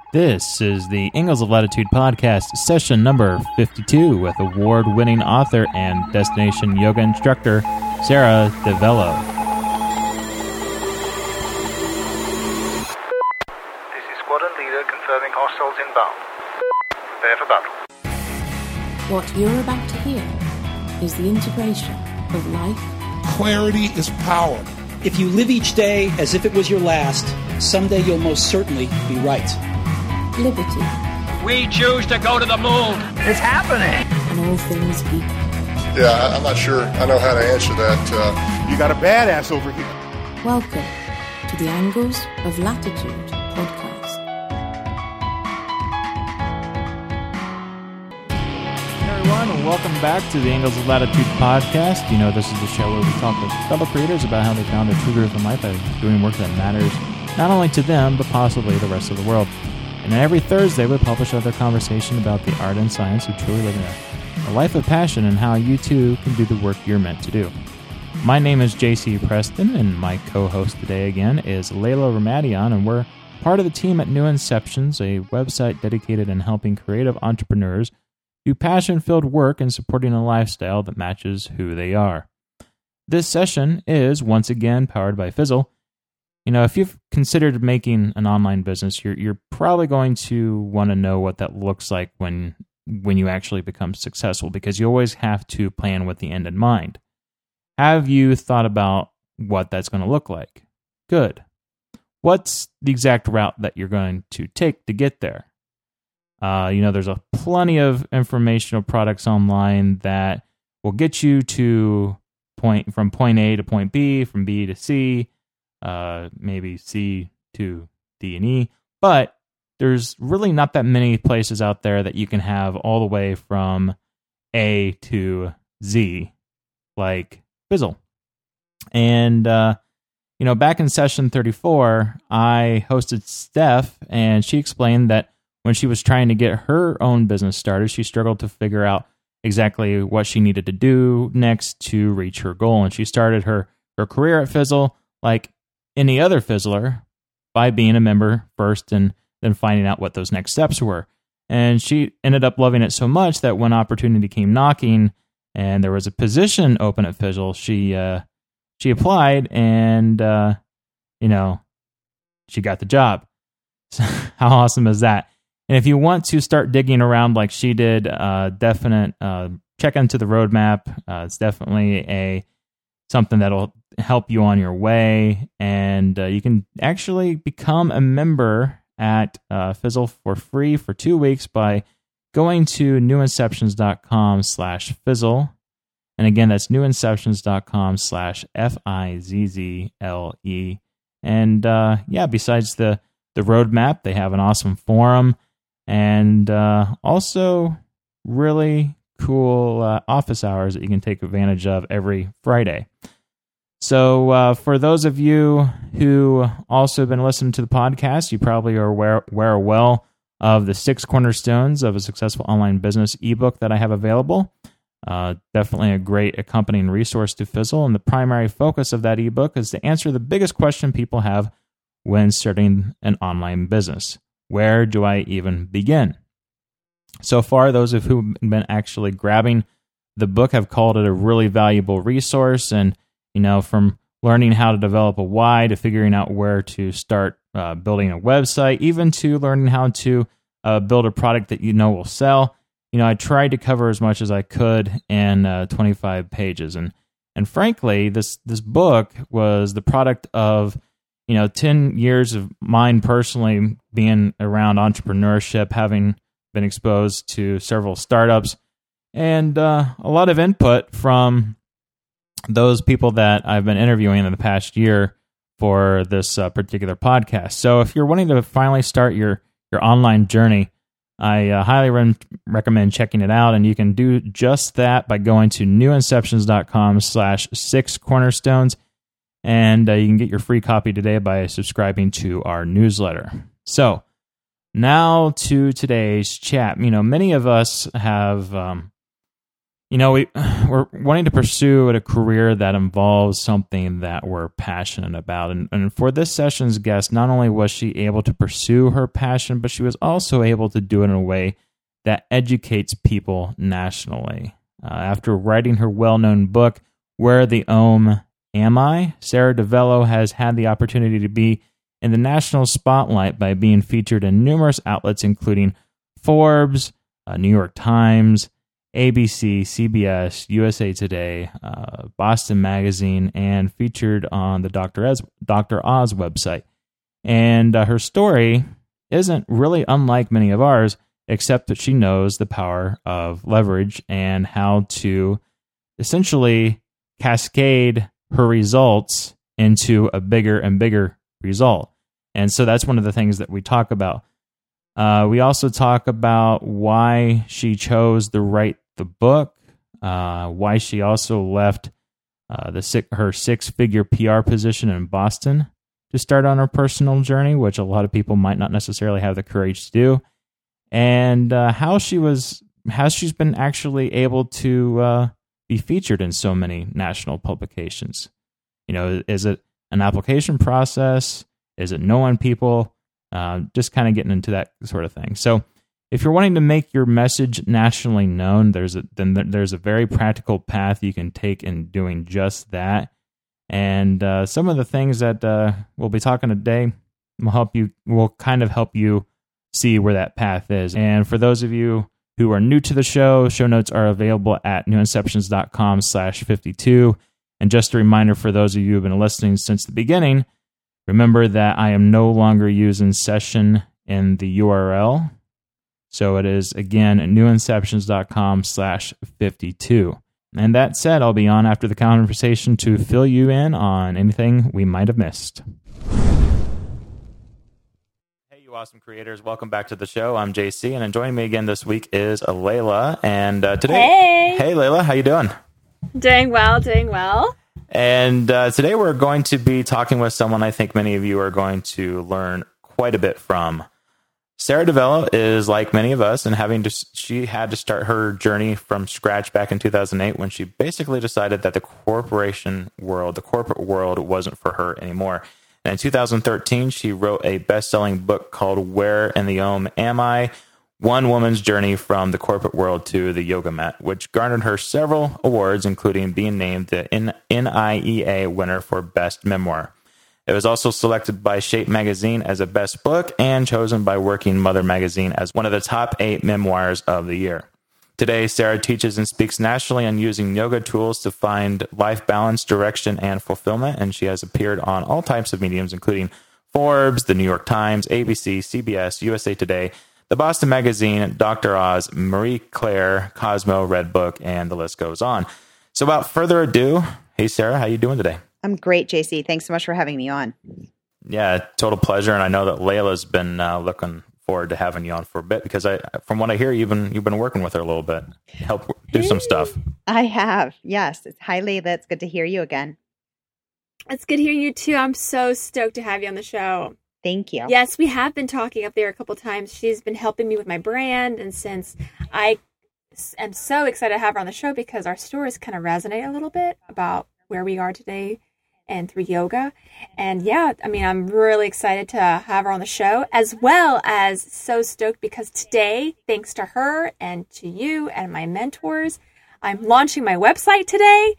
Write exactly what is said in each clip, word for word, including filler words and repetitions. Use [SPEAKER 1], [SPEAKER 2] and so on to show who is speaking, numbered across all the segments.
[SPEAKER 1] This is the Angles of Latitude podcast, session number fifty-two, with award-winning author and destination yoga instructor, Sarah DeVello.
[SPEAKER 2] This is squadron leader confirming hostiles inbound. Prepare for battle.
[SPEAKER 3] What you're about to hear is the integration of life.
[SPEAKER 4] Clarity is power.
[SPEAKER 5] If you live each day as if it was your last, someday you'll most certainly be right.
[SPEAKER 3] Liberty.
[SPEAKER 6] We choose to go to the moon. It's happening.
[SPEAKER 3] And all things equal.
[SPEAKER 7] Yeah, I'm not sure I know how to answer that.
[SPEAKER 4] Uh... You got a badass over here.
[SPEAKER 3] Welcome to the Angles of Latitude podcast.
[SPEAKER 1] And welcome back to the Angles of Latitude podcast. You know, this is the show where we talk with fellow creators about how they found their true growth in life by doing work that matters not only to them, but possibly the rest of the world. And every Thursday, we publish another conversation about the art and science who truly live in a, a life of passion and how you too can do the work you're meant to do. My name is J C Preston, and my co-host today again is Layla Ramadian, and we're part of the team at New Inceptions, a website dedicated in helping creative entrepreneurs do passion-filled work and supporting a lifestyle that matches who they are. This session is, once again, powered by Fizzle. You know, if you've considered making an online business, you're you're probably going to want to know what that looks like when when you actually become successful, because you always have to plan with the end in mind. Have you thought about what that's going to look like? Good. What's the exact route that you're going to take to get there? Uh, you know, there's a plenty of informational products online that will get you to point from point A to point B, from B to C, uh, maybe C to D and E. But there's really not that many places out there that you can have all the way from A to Z, like Fizzle. And, uh, you know, back in session thirty-four, I hosted Steph, and she explained that when she was trying to get her own business started, she struggled to figure out exactly what she needed to do next to reach her goal. And she started her, her career at Fizzle like any other Fizzler by being a member first and then finding out what those next steps were. And she ended up loving it so much that when opportunity came knocking and there was a position open at Fizzle, she uh, she applied and, uh, you know, she got the job. So how awesome is that? And if you want to start digging around like she did, uh, definite uh, check into the roadmap. Uh, it's definitely a something that'll help you on your way, and uh, you can actually become a member at uh, Fizzle for free for two weeks by going to newinceptions.com slash Fizzle. And again, that's newinceptions.com slash F I Z Z L E. And uh, yeah, besides the, the roadmap, they have an awesome forum. And uh, also really cool uh, office hours that you can take advantage of every Friday. So uh, for those of you who also have been listening to the podcast, you probably are aware, aware well of the six cornerstones of a successful online business ebook that I have available. Uh, definitely a great accompanying resource to Fizzle. And the primary focus of that ebook is to answer the biggest question people have when starting an online business. Where do I even begin? So far, those of who have been actually grabbing the book have called it a really valuable resource. And, you know, from learning how to develop a why to figuring out where to start uh, building a website, even to learning how to uh, build a product that you know will sell. You know, I tried to cover as much as I could in uh, twenty-five pages. And and frankly, this this book was the product of You know, ten years of mine personally being around entrepreneurship, having been exposed to several startups, and uh, a lot of input from those people that I've been interviewing in the past year for this uh, particular podcast. So if you're wanting to finally start your, your online journey, I uh, highly re- recommend checking it out, and you can do just that by going to newinceptions.com slash six cornerstones. And uh, you can get your free copy today by subscribing to our newsletter. So now to today's chat. You know, many of us have um, you know, we, we're wanting to pursue a career that involves something that we're passionate about. And, and for this session's guest, not only was she able to pursue her passion, but she was also able to do it in a way that educates people nationally. Uh, after writing her well-known book, Where the Ohm Am I?, Sarah DiVello has had the opportunity to be in the national spotlight by being featured in numerous outlets, including Forbes, uh, New York Times, A B C, C B S, U S A Today, uh, Boston Magazine, and featured on the Doctor Oz, Doctor Oz website. And uh, her story isn't really unlike many of ours, except that she knows the power of leverage and how to essentially cascade her results into a bigger and bigger result. And so that's one of the things that we talk about. Uh, we also talk about why she chose to write the book, uh, why she also left uh, the six, her six-figure P R position in Boston to start on her personal journey, which a lot of people might not necessarily have the courage to do, and uh, how she was, how she's been actually able to uh, be featured in so many national publications. You know, is it an application process? Is it knowing people? Uh, just kind of getting into that sort of thing. So if you're wanting to make your message nationally known, there's a, then there's a very practical path you can take in doing just that. And uh, some of the things that uh, we'll be talking today will help you, will kind of help you see where that path is. And for those of you who are new to the show, show notes are available at newinceptions.com slash 52. And just a reminder for those of you who have been listening since the beginning, remember that I am no longer using session in the U R L. So it is, again, newinceptions.com slash 52. And that said, I'll be on after the conversation to fill you in on anything we might have missed. Hey, you awesome creators. Welcome back to the show. I'm J C, and joining me again this week is Layla. And uh, today...
[SPEAKER 8] Hey!
[SPEAKER 1] Hey, Layla. How you doing?
[SPEAKER 8] Doing well, doing well.
[SPEAKER 1] And uh, today we're going to be talking with someone I think many of you are going to learn quite a bit from. Sarah DiVello is like many of us, and having to, she had to start her journey from scratch back in two thousand eight when she basically decided that the corporation world, the corporate world, wasn't for her anymore. And in two thousand thirteen, she wrote a best-selling book called Where in the Ohm Am I?, One Woman's Journey from the Corporate World to the Yoga Mat, which garnered her several awards, including being named the N I E A winner for Best Memoir. It was also selected by Shape Magazine as a best book and chosen by Working Mother Magazine as one of the top eight memoirs of the year. Today, Sarah teaches and speaks nationally on using yoga tools to find life balance, direction, and fulfillment, and she has appeared on all types of mediums, including Forbes, the New York Times, A B C, C B S, U S A Today, the Boston Magazine, Doctor Oz, Marie Claire, Cosmo, Redbook, and the list goes on. So without further ado, hey, Sarah, how you doing today?
[SPEAKER 9] I'm great, J C. Thanks so much for having me on.
[SPEAKER 1] Yeah, total pleasure. And I know that Layla's been uh, looking forward to having you on for a bit because I, from what I hear, you've been, you've been working with her a little bit, help do some stuff.
[SPEAKER 9] I have. Yes. Hi, Layla. It's good to hear you again.
[SPEAKER 8] It's good to hear you too. I'm so stoked to have you on the show.
[SPEAKER 9] Thank you.
[SPEAKER 8] Yes, we have been talking up there a couple times. She's been helping me with my brand. And since I am so excited to have her on the show because our stories kind of resonate a little bit about where we are today and through yoga. And yeah, I mean, I'm really excited to have her on the show, as well as so stoked because today, thanks to her and to you and my mentors, I'm launching my website today.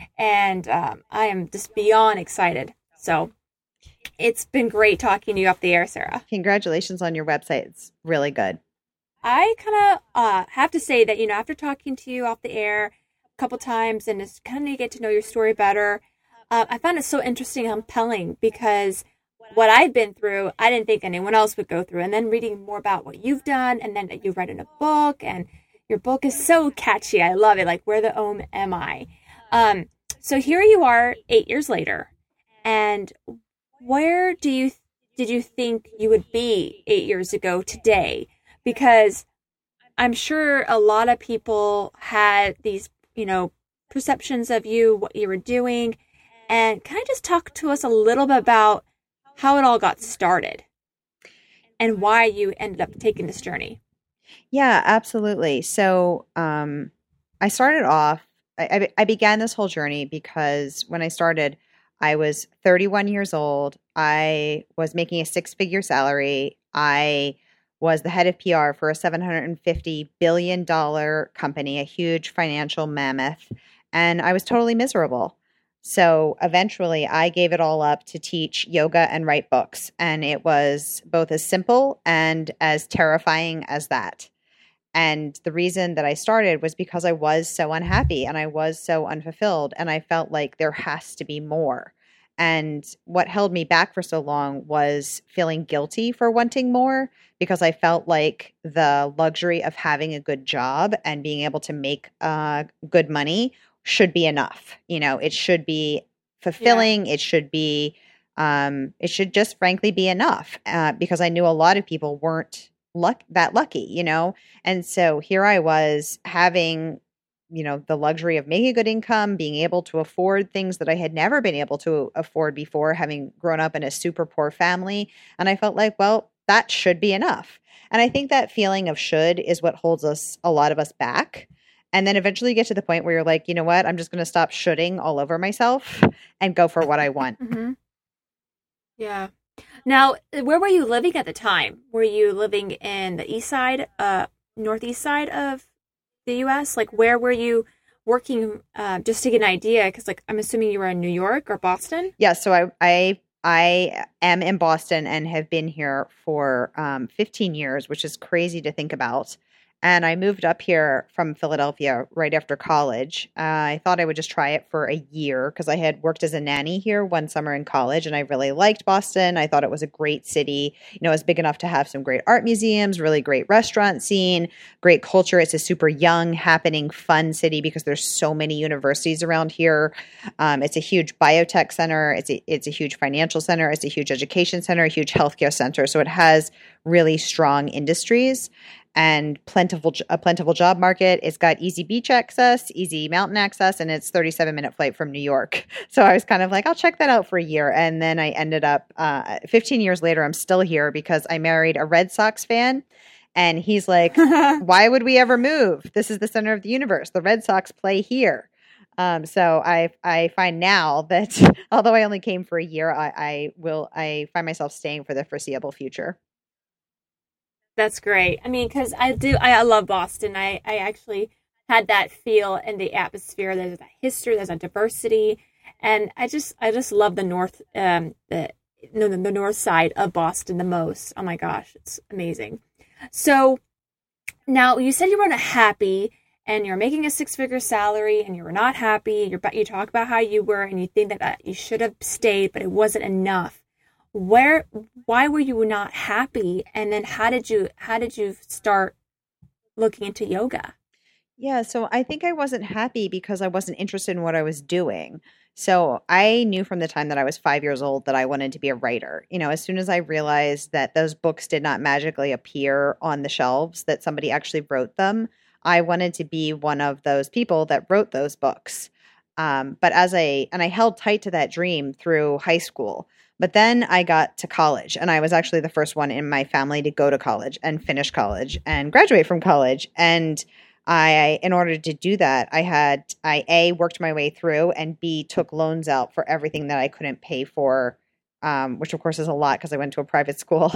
[SPEAKER 8] And um, I am just beyond excited. So it's been great talking to you off the air, Sarah.
[SPEAKER 9] Congratulations on your website. It's really good.
[SPEAKER 8] I kind of uh, have to say that, you know, after talking to you off the air a couple times and just kind of get to know your story better, uh, I found it so interesting and compelling because what I've been through, I didn't think anyone else would go through. And then reading more about what you've done and then that you've read in a book, and your book is so catchy. I love it. Like, Where the Ohm Am I? Um, so here you are eight years later. And where do you did you think you would be eight years ago today? Because I'm sure a lot of people had these, you know, perceptions of you, what you were doing. And can I just talk to us a little bit about how it all got started and why you ended up taking this journey?
[SPEAKER 9] Yeah, absolutely. So um, I started off, I, I, I began this whole journey because when I started, I was thirty-one years old. I was making a six-figure salary. I was the head of P R for a seven hundred fifty billion dollars company, a huge financial mammoth, and I was totally miserable. So eventually I gave it all up to teach yoga and write books, and it was both as simple and as terrifying as that. And the reason that I started was because I was so unhappy and I was so unfulfilled, and I felt like there has to be more. And what held me back for so long was feeling guilty for wanting more, because I felt like the luxury of having a good job and being able to make uh, good money should be enough. You know, it should be fulfilling. Yeah. It should be, um, it should just frankly be enough, uh, because I knew a lot of people weren't luck that lucky, you know? And so here I was having, you know, the luxury of making a good income, being able to afford things that I had never been able to afford before, having grown up in a super poor family. And I felt like, well, that should be enough. And I think that feeling of should is what holds us, a lot of us back. And then eventually you get to the point where you're like, you know what, I'm just going to stop shoulding all over myself and go for what I want.
[SPEAKER 8] Mm-hmm. Yeah. Now, where were you living at the time? Were you living in the east side, uh, northeast side of the U S? Like, where were you working, uh, just to get an idea? Because, like, I'm assuming you were in New York or Boston?
[SPEAKER 9] Yeah, so I I, I am in Boston and have been here for um, fifteen years, which is crazy to think about. And I moved up here from Philadelphia right after college. Uh, I thought I would just try it for a year because I had worked as a nanny here one summer in college, and I really liked Boston. I thought it was a great city. You know, it was big enough to have some great art museums, really great restaurant scene, great culture. It's a super young, happening, fun city because there's so many universities around here. Um, it's a huge biotech center. It's a, it's a huge financial center. It's a huge education center, a huge healthcare center. So it has really strong industries and plentiful, a plentiful job market. It's got easy beach access, easy mountain access, and it's thirty-seven minute flight from New York. So I was kind of like, I'll check that out for a year. And then I ended up, uh, fifteen years later, I'm still here because I married a Red Sox fan. And he's like, why would we ever move? This is the center of the universe. The Red Sox play here. Um, so I I find now that although I only came for a year, I, I will I find myself staying for the foreseeable future.
[SPEAKER 8] That's great. I mean, because I do, I, I love Boston. I, I actually had that feel in the atmosphere. There's a history, there's a diversity, and I just, I just love the north, um, the no, the, the north side of Boston the most. Oh my gosh, it's amazing. So now you said you weren't happy, and you're making a six-figure salary, and you were not happy. You're, you talk about how you were, and you think that uh, you should have stayed, but it wasn't enough. Where, why were you not happy? And then how did you, how did you start looking into yoga?
[SPEAKER 9] Yeah. So I think I wasn't happy because I wasn't interested in what I was doing. So I knew from the time that I was five years old that I wanted to be a writer. You know, as soon as I realized that those books did not magically appear on the shelves, that somebody actually wrote them, I wanted to be one of those people that wrote those books. Um, but as I, and I held tight to that dream through high school. But then I got to college, and I was actually the first one in my family to go to college and finish college and graduate from college. And I, in order to do that, I had, I A, worked my way through, and B, took loans out for everything that I couldn't pay for, um, which of course is a lot because I went to a private school.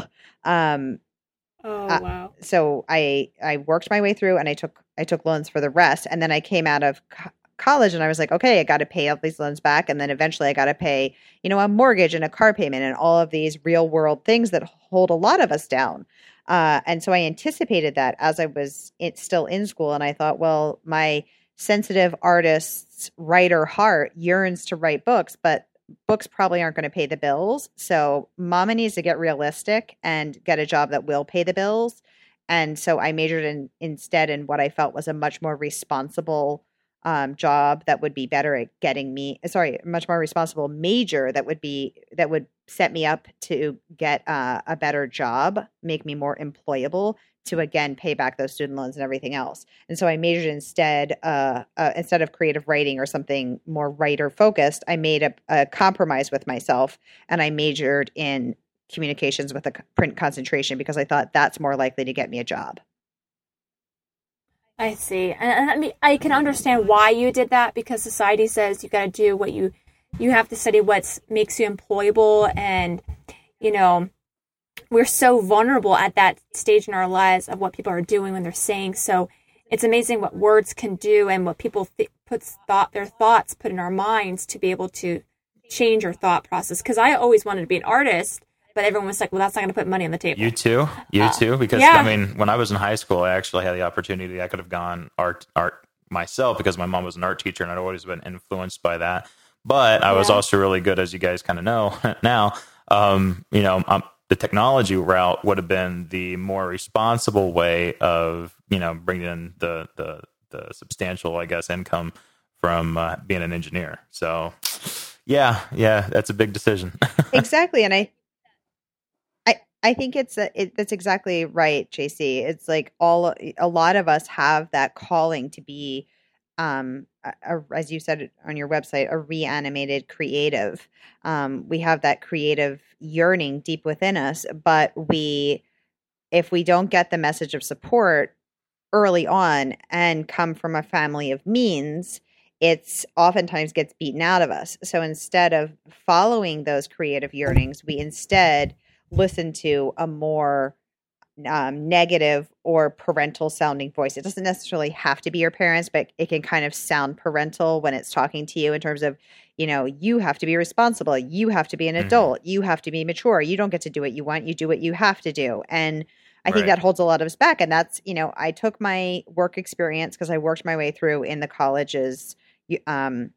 [SPEAKER 9] Um,
[SPEAKER 8] oh,
[SPEAKER 9] uh,
[SPEAKER 8] wow.
[SPEAKER 9] So I, I worked my way through, and I took, I took loans for the rest. And then I came out of co- college and I was like, okay, I got to pay all these loans back. And then eventually I got to pay, you know, a mortgage and a car payment and all of these real world things that hold a lot of us down. Uh, and so I anticipated that as I was in, still in school. And I thought, well, my sensitive artist's writer heart yearns to write books, but books probably aren't going to pay the bills. So mama needs to get realistic and get a job that will pay the bills. And so I majored in instead in what I felt was a much more responsible um, job that would be better at getting me, sorry, much more responsible major that would be, that would set me up to get uh, a better job, make me more employable to again, pay back those student loans and everything else. And so I majored instead, uh, uh, instead of creative writing or something more writer focused, I made a, a compromise with myself and I majored in communications with a print concentration because I thought that's more likely to get me a job.
[SPEAKER 8] I see. And, and I mean, I can understand why you did that, because society says you got to do what you, you have to study what makes you employable. And, you know, we're so vulnerable at that stage in our lives of what people are doing when they're saying. So it's amazing what words can do and what people th- puts thought, their thoughts put in our minds to be able to change your thought process. Because I always wanted to be an artist, but everyone was like, well, that's not going to put money on the table.
[SPEAKER 1] You too? You uh, too? Because, yeah. I mean, when I was in high school, I actually had the opportunity. I could have gone art art myself because my mom was an art teacher, and I'd always been influenced by that. But I was yeah. also really good, as you guys kind of know now, um, you know, I'm, the technology route would have been the more responsible way of, you know, bringing in the the, the substantial, I guess, income from uh, being an engineer. So, yeah, yeah, that's a big decision.
[SPEAKER 9] Exactly, and I, I, I think it's a, it, that's exactly right, J C. It's like all a lot of us have that calling to be, um, a, a, as you said on your website, a reanimated creative. Um, we have that creative yearning deep within us, but we, if we don't get the message of support early on and come from a family of means, it's oftentimes gets beaten out of us. So instead of following those creative yearnings, we instead listen to a more um, negative or parental sounding voice. It doesn't necessarily have to be your parents, but it can kind of sound parental when it's talking to you in terms of, you know, you have to be responsible. You have to be an adult. Mm-hmm. You have to be mature. You don't get to do what you want. You do what you have to do. And I right. think that holds a lot of us back. And that's, you know, I took my work experience because I worked my way through in the college's um,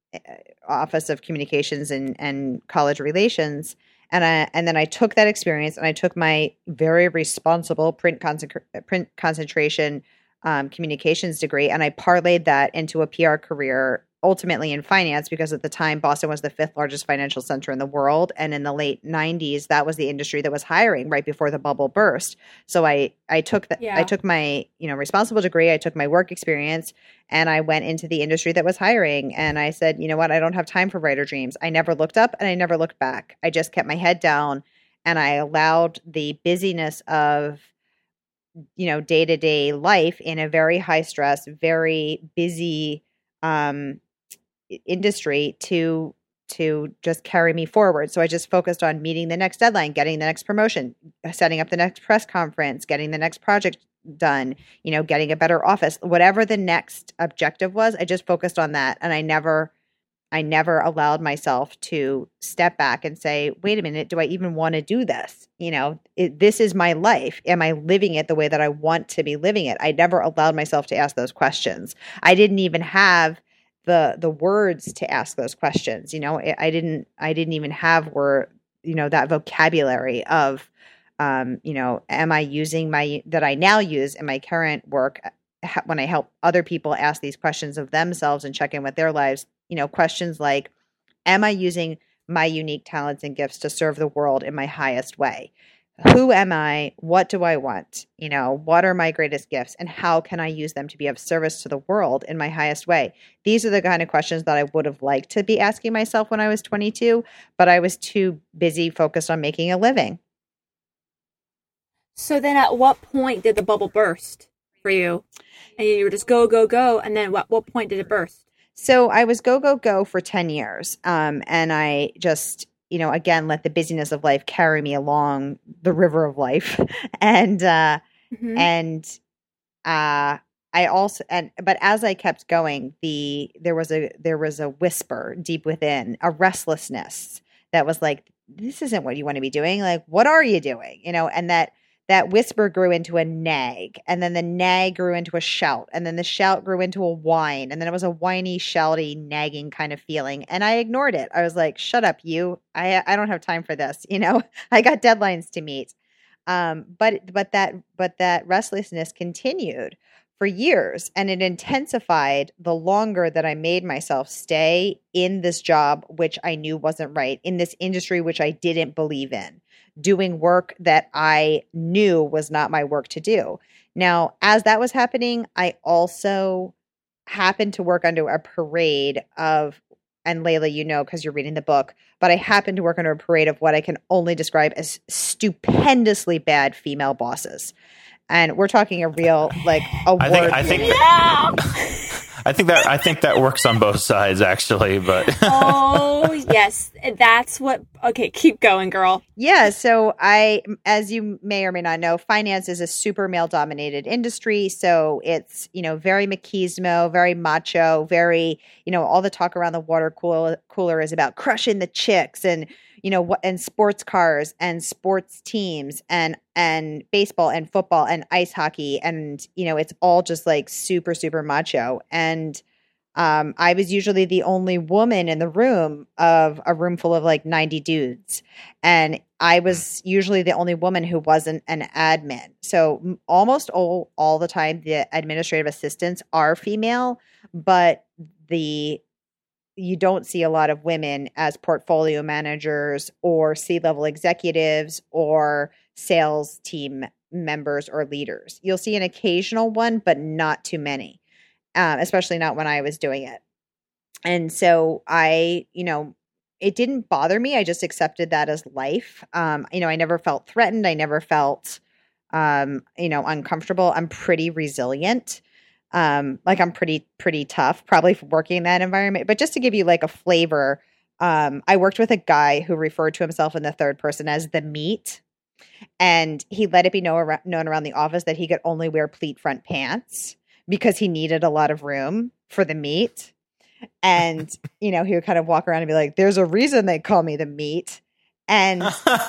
[SPEAKER 9] Office of Communications and, and College Relations. And I, and then I took that experience and I took my very responsible print, concentra- print concentration um, communications degree, and I parlayed that into a P R career, ultimately in finance, because at the time Boston was the fifth largest financial center in the world. And in the late nineties, that was the industry that was hiring right before the bubble burst. So I, I took that, yeah. I took my, you know, responsible degree, I took my work experience, and I went into the industry that was hiring. And I said, you know what, I don't have time for brighter dreams. I never looked up and I never looked back. I just kept my head down and I allowed the busyness of, you know, day-to-day life in a very high stress, very busy, um, industry to to just carry me forward. So I just focused on meeting the next deadline, getting the next promotion, setting up the next press conference, getting the next project done, you know, getting a better office, whatever the next objective was. I just focused on that. And I never, I never allowed myself to step back and say, wait a minute, do I even want to do this? You know, it, this is my life. Am I living it the way that I want to be living it? I never allowed myself to ask those questions. I didn't even have the the words to ask those questions. You know, I didn't I didn't even have word, you know, that vocabulary of, um, you know, am I using my, that I now use in my current work when I help other people ask these questions of themselves and check in with their lives, you know, questions like, am I using my unique talents and gifts to serve the world in my highest way? Who am I? What do I want? You know, what are my greatest gifts and how can I use them to be of service to the world in my highest way? These are the kind of questions that I would have liked to be asking myself when I was twenty-two, but I was too busy focused on making a living.
[SPEAKER 8] So then at what point did the bubble burst for you? And you were just go, go, go. And then what, what point did it burst?
[SPEAKER 9] So I was go, go, go for ten years. Um, and I just, you know, again, let the busyness of life carry me along the river of life. and, uh, mm-hmm. and, uh, I also, and, but as I kept going, the, there was a, there was a whisper deep within, a restlessness that was like, this isn't what you want to be doing. Like, what are you doing? You know, and that, that whisper grew into a nag, and then the nag grew into a shout, and then the shout grew into a whine, and then it was a whiny, shouty, nagging kind of feeling. And I ignored it. I was like, shut up, you. I I don't have time for this. You know, I got deadlines to meet. Um, but but that but that restlessness continued for years, and it intensified the longer that I made myself stay in this job, which I knew wasn't right, in this industry, which I didn't believe in, doing work that I knew was not my work to do. Now, as that was happening, I also happened to work under a parade of, and Layla, you know, because you're reading the book, but I happened to work under a parade of what I can only describe as stupendously bad female bosses. And we're talking a real like award.
[SPEAKER 1] I think I think that, I think that I think that works on both sides actually, but
[SPEAKER 8] oh yes, that's what. Okay, keep going, girl.
[SPEAKER 9] Yeah, so I, as you may or may not know, finance is a super male-dominated industry. So it's, you know, very machismo, very macho, very, you know, all the talk around the water cooler, cooler is about crushing the chicks and, you know, what and sports cars and sports teams and and baseball and football and ice hockey and, you know, it's all just like super, super macho. And Um, I was usually the only woman in the room of a room full of like ninety dudes. And I was usually the only woman who wasn't an admin. So almost all, all the time, the administrative assistants are female, but the you don't see a lot of women as portfolio managers or C-level executives or sales team members or leaders. You'll see an occasional one, but not too many. Um, especially not when I was doing it. And so I, you know, it didn't bother me. I just accepted that as life. Um, you know, I never felt threatened. I never felt, um, you know, uncomfortable. I'm pretty resilient. Um, like I'm pretty, pretty tough, probably for working in that environment. But just to give you like a flavor, um, I worked with a guy who referred to himself in the third person as the meat. And he let it be know, known around the office that he could only wear pleat front pants because he needed a lot of room for the meat. And, you know, he would kind of walk around and be like, there's a reason they call me the meat. And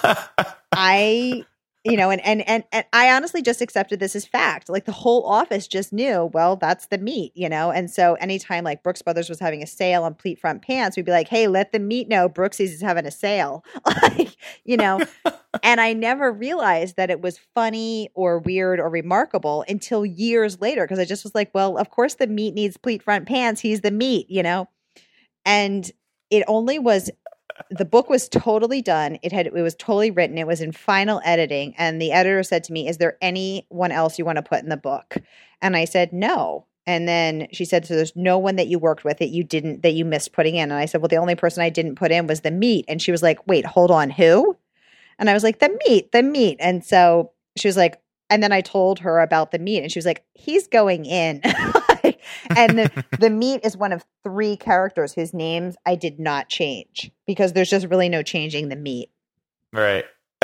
[SPEAKER 9] I, you know, and, and, and, and I honestly just accepted this as fact. Like the whole office just knew, well, that's the meat, you know? And so anytime like Brooks Brothers was having a sale on pleat front pants, we'd be like, hey, let the meat know Brooksy's is having a sale. Like, you know, and I never realized that it was funny or weird or remarkable until years later. Cause I just was like, well, of course the meat needs pleat front pants. He's the meat, you know? And it only was, the book was totally done. It had, it was totally written. It was in final editing. And the editor said to me, is there anyone else you want to put in the book? And I said, no. And then she said, so there's no one that you worked with that you didn't, that you missed putting in. And I said, well, the only person I didn't put in was the meat. And she was like, wait, hold on, who? And I was like, the meat, the meat. And so she was like, and then I told her about the meat and she was like, he's going in. And the, the meat is one of three characters whose names I did not change because there's just really no changing the meat.
[SPEAKER 1] Right.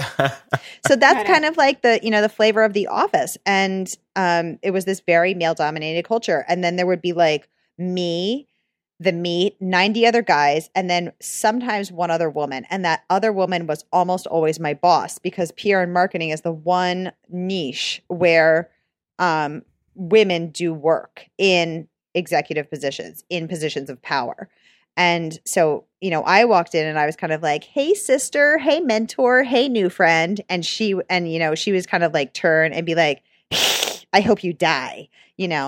[SPEAKER 9] So that's kind of like the, you know, the flavor of The Office. And um, it was this very male dominated culture. And then there would be like me, the meat, ninety other guys, and then sometimes one other woman. And that other woman was almost always my boss because P R and marketing is the one niche where um, women do work in executive positions, in positions of power. And so, you know, I walked in and I was kind of like, hey, sister, hey, mentor, hey, new friend. And she, and, you know, she was kind of like turn and be like, I hope you die, you know?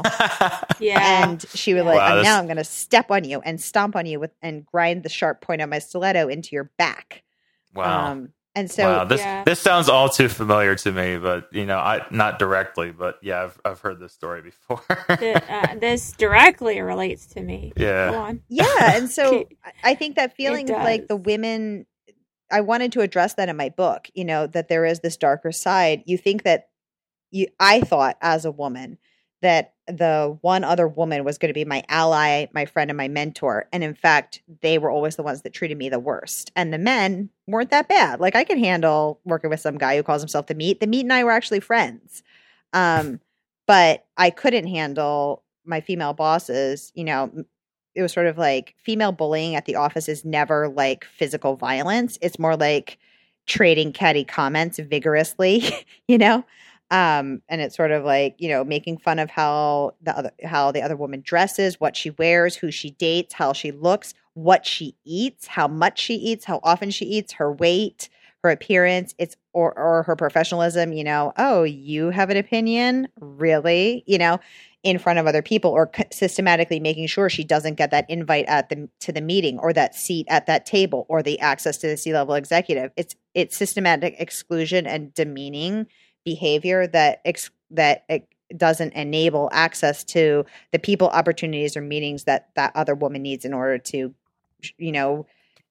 [SPEAKER 8] Yeah.
[SPEAKER 9] And she was
[SPEAKER 8] yeah.
[SPEAKER 9] like,
[SPEAKER 1] Wow,
[SPEAKER 9] now I'm going to step on you and stomp on you with and grind the sharp point of my stiletto into your back.
[SPEAKER 1] Wow.
[SPEAKER 9] Um, and so
[SPEAKER 1] wow, this
[SPEAKER 8] yeah.
[SPEAKER 1] this sounds all too familiar to me, but you know, I not directly, but yeah, I've I've heard this story before.
[SPEAKER 8] the, uh, this directly relates to me.
[SPEAKER 1] Yeah.
[SPEAKER 8] Go on.
[SPEAKER 9] Yeah. And so I think that feeling of
[SPEAKER 8] does.
[SPEAKER 9] like the women, I wanted to address that in my book, you know, that there is this darker side. You think that you, I thought as a woman that the one other woman was going to be my ally, my friend, and my mentor. And in fact, they were always the ones that treated me the worst. And the men weren't that bad. Like I could handle working with some guy who calls himself the meat. The meat and I were actually friends. Um, but I couldn't handle my female bosses. You know, it was sort of like female bullying at the office is never like physical violence. It's more like trading catty comments vigorously, you know? Um, and it's sort of like, you know, making fun of how the other, how the other woman dresses, what she wears, who she dates, how she looks, what she eats, how much she eats, how often she eats, her weight, her appearance, it's, or, or her professionalism, you know, oh, you have an opinion, really, you know, in front of other people, or c- systematically making sure she doesn't get that invite at the, to the meeting or that seat at that table or the access to the C-level executive. It's, it's systematic exclusion and demeaning behavior that ex- that it doesn't enable access to the people, opportunities, or meetings that that other woman needs in order to, you know,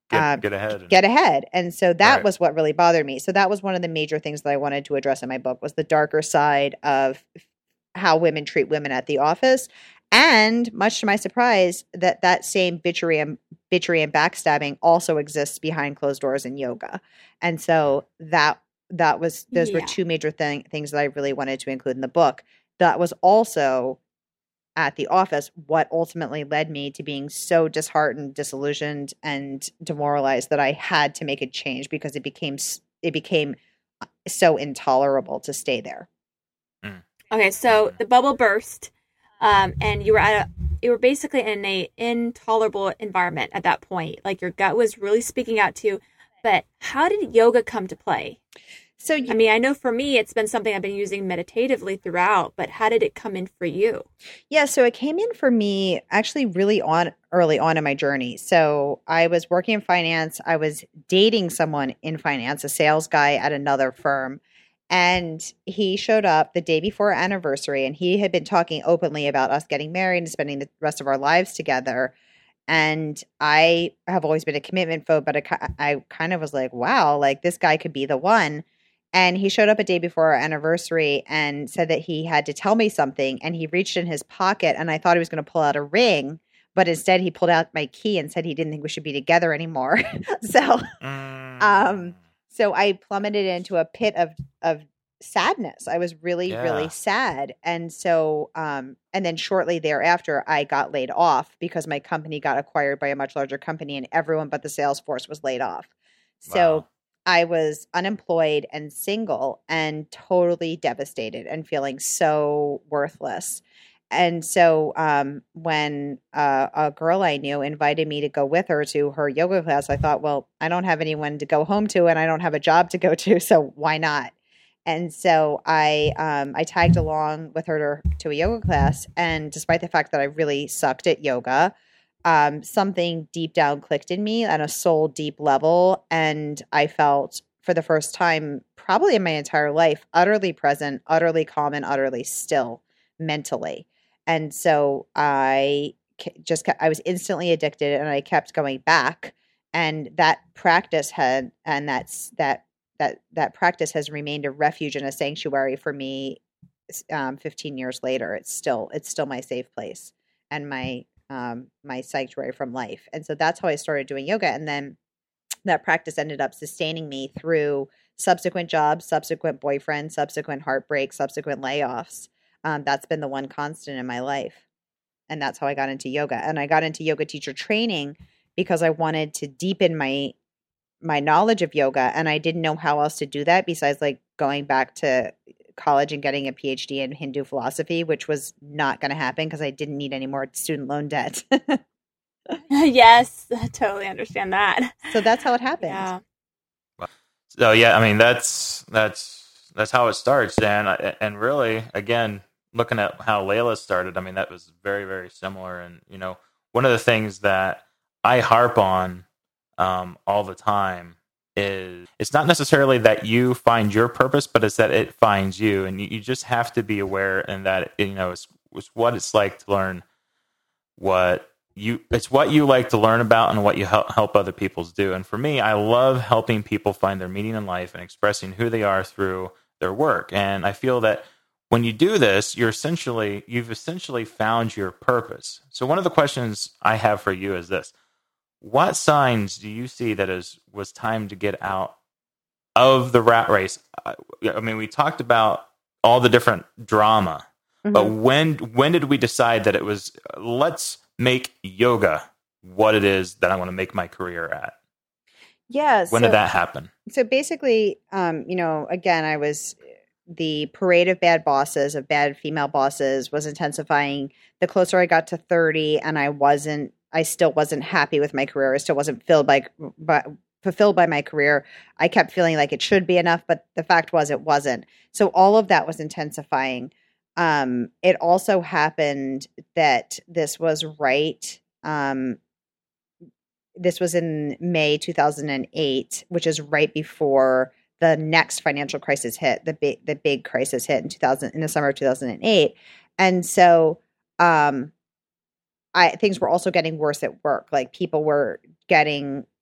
[SPEAKER 1] get,
[SPEAKER 9] uh,
[SPEAKER 1] get ahead. And,
[SPEAKER 9] get ahead. And so that
[SPEAKER 1] right.
[SPEAKER 9] was what really bothered me. So that was one of the major things that I wanted to address in my book, was the darker side of how women treat women at the office. And much to my surprise, that that same bitchery and bitchery and backstabbing also exists behind closed doors in yoga. And so that that was those yeah. were two major thing, things that I really wanted to include in the book. That was also at the office what ultimately led me to being so disheartened, disillusioned, and demoralized that I had to make a change, because it became it became so intolerable to stay there.
[SPEAKER 1] Mm.
[SPEAKER 8] Okay, so the bubble burst. Um, and you were at a, you were basically in a intolerable environment at that point. Like your gut was really speaking out to you. But how did yoga come to play?
[SPEAKER 9] So, you,
[SPEAKER 8] I mean, I know for me, it's been something I've been using meditatively throughout, but how did it come in for you?
[SPEAKER 9] Yeah, so it came in for me actually really on early on in my journey. So I was working in finance. I was dating someone in finance, a sales guy at another firm. And he showed up the day before our anniversary, and he had been talking openly about us getting married and spending the rest of our lives together. And I have always been a commitment phobe, but I, I kind of was like, wow, like this guy could be the one. And he showed up a day before our anniversary and said that he had to tell me something. And he reached in his pocket, and I thought he was going to pull out a ring, but instead he pulled out my key and said he didn't think we should be together anymore. so, um, So I plummeted into a pit of, of sadness. I was really, yeah. really sad. And so, um, and then shortly thereafter, I got laid off because my company got acquired by a much larger company, and everyone but the sales force was laid off. So wow. I was unemployed and single and totally devastated and feeling so worthless. And so um, when uh, a girl I knew invited me to go with her to her yoga class, I thought, well, I don't have anyone to go home to, and I don't have a job to go to, so why not? And so I um, I tagged along with her to, to a yoga class, and despite the fact that I really sucked at yoga, um, something deep down clicked in me at a soul deep level, and I felt for the first time probably in my entire life utterly present, utterly calm, and utterly still mentally. And so I just kept, I was instantly addicted, and I kept going back. And that practice had, and that's that that that practice has remained a refuge and a sanctuary for me. Um, fifteen years later, it's still it's still my safe place and my um, my sanctuary from life. And so that's how I started doing yoga. And then that practice ended up sustaining me through subsequent jobs, subsequent boyfriends, subsequent heartbreaks, subsequent layoffs. Um, that's been the one constant in my life. And that's how I got into yoga. And I got into yoga teacher training because I wanted to deepen my my knowledge of yoga. And I didn't know how else to do that besides like going back to college and getting a P H D in Hindu philosophy, which was not going to happen because I didn't need any more student loan debt.
[SPEAKER 8] Yes, I totally understand that.
[SPEAKER 9] So that's how it happened.
[SPEAKER 8] Yeah.
[SPEAKER 1] So yeah, I mean, that's, that's, that's how it starts. And, and really, again, looking at how Layla started, I mean, that was very, very similar. And, you know, one of the things that I harp on um, all the time is it's not necessarily that you find your purpose, but it's that it finds you. And you, you just have to be aware, and that, you know, it's, it's what it's like to learn what you, it's what you like to learn about and what you help, help other people do. And for me, I love helping people find their meaning in life and expressing who they are through their work. And I feel that when you do this, you're essentially, you've essentially found your purpose. So one of the questions I have for you is this: what signs do you see that is was time to get out of the rat race? I, I mean, we talked about all the different drama, mm-hmm. but when when did we decide that it was, let's make yoga what it is that I want to make my career at?
[SPEAKER 9] Yeah.
[SPEAKER 1] When so, did that happen?
[SPEAKER 9] So basically, um, you know, again, I was... the parade of bad bosses, of bad female bosses, was intensifying the closer I got to thirty, and I wasn't, I still wasn't happy with my career. I still wasn't filled by, by, fulfilled by my career. I kept feeling like it should be enough, but the fact was it wasn't. So all of that was intensifying. Um, it also happened that this was right. Um, this was in May two thousand eight, which is right before the next financial crisis hit, the big, the big crisis hit in two thousand, in the summer of two thousand eight. And so, um, I, things were also getting worse at work. Like people were getting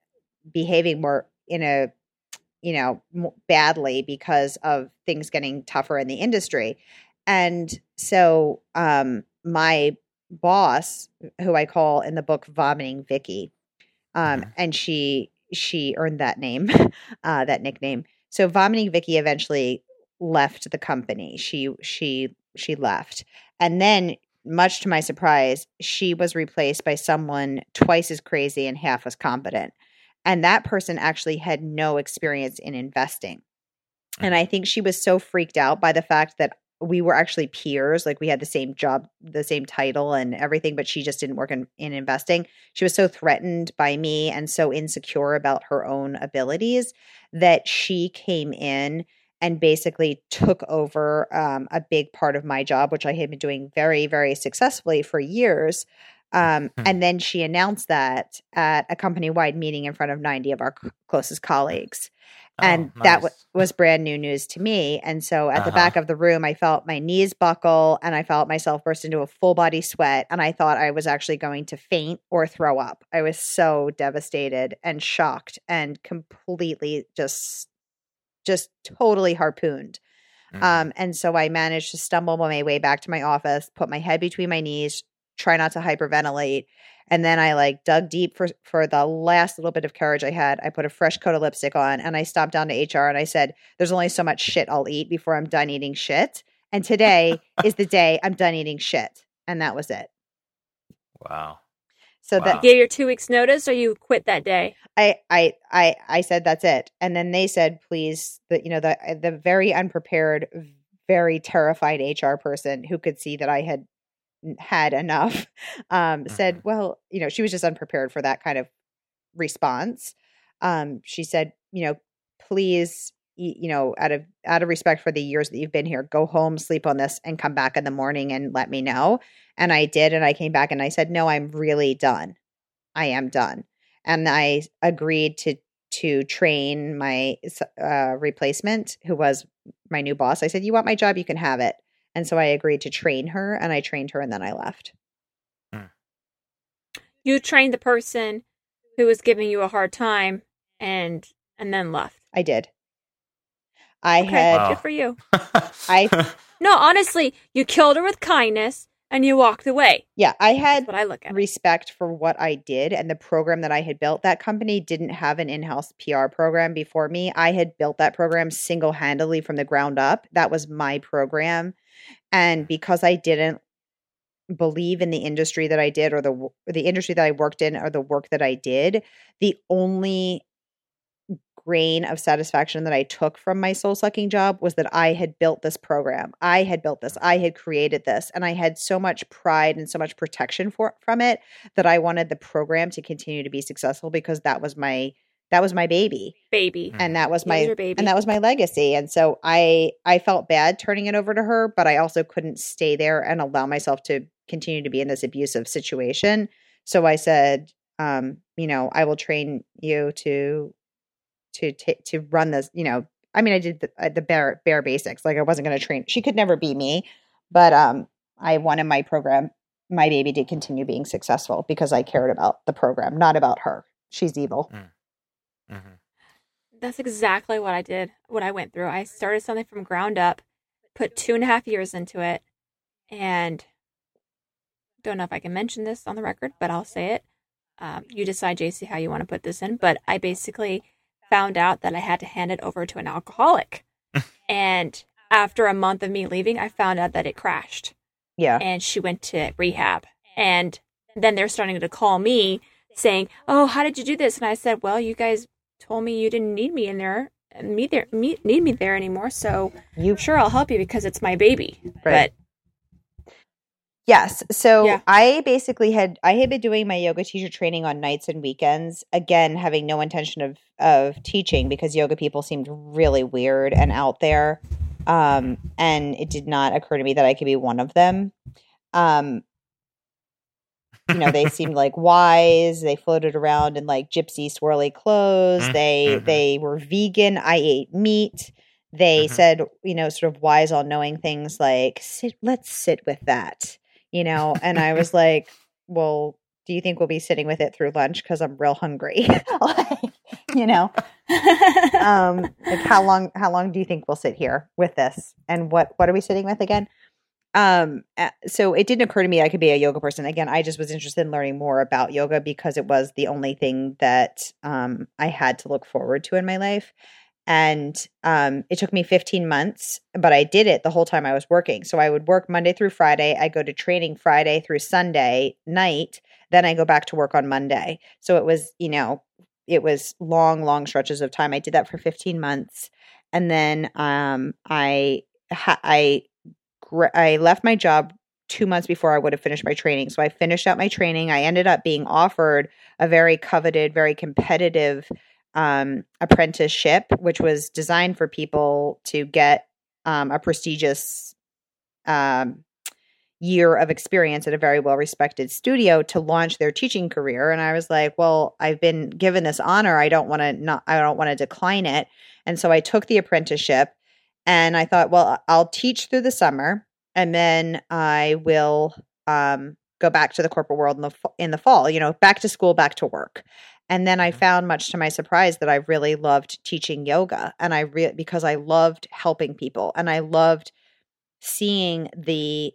[SPEAKER 9] behaving more in a, you know, m- badly because of things getting tougher in the industry. And so um, my boss, who I call in the book Vomiting Vicky, um, and she she earned that name, uh, that nickname. So Vomiting Vicky eventually left the company. She she she left, and then, much to my surprise, she was replaced by someone twice as crazy and half as competent. And that person actually had no experience in investing. And I think she was so freaked out by the fact that we were actually peers, like we had the same job, the same title and everything, but she just didn't work in, in investing. She was so threatened by me and so insecure about her own abilities that she came in and basically took over um, a big part of my job, which I had been doing very, very successfully for years. Um, hmm. And then she announced that at a company-wide meeting in front of ninety of our c- closest colleagues. And oh, nice. that w- was brand new news to me. And so at uh-huh. the back of the room, I felt my knees buckle and I felt myself burst into a full body sweat. And I thought I was actually going to faint or throw up. I was so devastated and shocked and completely just, just totally harpooned. Mm. Um, and so I managed to stumble my way back to my office, put my head between my knees, try not to hyperventilate. And then I like dug deep for, for the last little bit of courage I had. I put a fresh coat of lipstick on and I stomped down to H R and I said, there's only so much shit I'll eat before I'm done eating shit. And today is the day I'm done eating shit. And that was it.
[SPEAKER 1] Wow.
[SPEAKER 9] So
[SPEAKER 1] wow.
[SPEAKER 9] that
[SPEAKER 8] you gave your two weeks notice or you quit that day?
[SPEAKER 9] I, I, I, I said, that's it. And then they said, please, the, you know, the, the very unprepared, very terrified H R person who could see that I had had enough, um, said, well, you know, she was just unprepared for that kind of response. Um, she said, you know, please, you know, out of, out of respect for the years that you've been here, go home, sleep on this and come back in the morning and let me know. And I did. And I came back and I said, no, I'm really done. I am done. And I agreed to, to train my uh, replacement, who was my new boss. I said, you want my job? You can have it. And so I agreed to train her and I trained her and then I left.
[SPEAKER 1] Hmm.
[SPEAKER 8] You trained the person who was giving you a hard time and and then left.
[SPEAKER 9] I did. I
[SPEAKER 8] okay,
[SPEAKER 9] had
[SPEAKER 8] wow. Good for you.
[SPEAKER 9] I
[SPEAKER 8] No, honestly, you killed her with kindness and you walked away.
[SPEAKER 9] Yeah, I had
[SPEAKER 8] That's what I look at.
[SPEAKER 9] respect for what I did and the program that I had built. That company didn't have an in-house P R program before me. I had built that program single-handedly from the ground up. That was my program. And because I didn't believe in the industry that I did or the or the industry that I worked in or the work that I did, the only grain of satisfaction that I took from my soul-sucking job was that I had built this program. I had built this. I had created this. And I had so much pride and so much protection for from it that I wanted the program to continue to be successful because that was my That was my baby,
[SPEAKER 8] baby,
[SPEAKER 9] and that was
[SPEAKER 8] That
[SPEAKER 9] my
[SPEAKER 8] was your baby.
[SPEAKER 9] and that was my legacy. And so I I felt bad turning it over to her, but I also couldn't stay there and allow myself to continue to be in this abusive situation. So I said, um, you know, I will train you to to t- to run this. You know, I mean, I did the, uh, the bare bare basics. Like I wasn't going to train. She could never be me, but um, I wanted my program, my baby, to continue being successful because I cared about the program, not about her. She's evil.
[SPEAKER 1] Mm. Mm-hmm.
[SPEAKER 8] That's exactly what I did, what I went through. I started something from ground up, put two and a half years into it, and don't know if I can mention this on the record, but I'll say it. Um, you decide, J C, how you want to put this in, but I basically found out that I had to hand it over to an alcoholic. And after a month of me leaving, I found out that it crashed.
[SPEAKER 9] Yeah.
[SPEAKER 8] And she went to rehab. And then they're starting to call me saying, oh, how did you do this? And I said, well, you guys told me you didn't need me in there, me there, me, need me there anymore. So you sure I'll help you because it's my baby.
[SPEAKER 9] Right.
[SPEAKER 8] But
[SPEAKER 9] yes. So
[SPEAKER 8] yeah.
[SPEAKER 9] I basically had, I had been doing my yoga teacher training on nights and weekends, again, having no intention of, of teaching because yoga people seemed really weird and out there. Um, and it did not occur to me that I could be one of them. Um, You know, they seemed like wise. They floated around in like gypsy swirly clothes. They
[SPEAKER 1] mm-hmm.
[SPEAKER 9] they were vegan. I ate meat. They mm-hmm. said, you know, sort of wise, all knowing things like, sit, let's sit with that, you know. And I was like, well, do you think we'll be sitting with it through lunch? Because I'm real hungry. like, you know, um, like how long, how long do you think we'll sit here with this? And what, what are we sitting with again? Um, so it didn't occur to me I could be a yoga person. Again, I just was interested in learning more about yoga because it was the only thing that, um, I had to look forward to in my life. And, um, it took me fifteen months, but I did it the whole time I was working. So I would work Monday through Friday. I go to training Friday through Sunday night. Then I go back to work on Monday. So it was, you know, it was long, long stretches of time. I did that for fifteen months. And then, um, I, ha- I, I left my job two months before I would have finished my training. So I finished out my training. I ended up being offered a very coveted, very competitive um, apprenticeship, which was designed for people to get um, a prestigious um, year of experience at a very well-respected studio to launch their teaching career. And I was like, well, I've been given this honor. I don't want to not, I don't want to decline it. And so I took the apprenticeship. And I thought, well, I'll teach through the summer, and then I will um, go back to the corporate world in the in the fall. You know, back to school, back to work. And then I found, much to my surprise, that I really loved teaching yoga, and I re- because I loved helping people, and I loved seeing the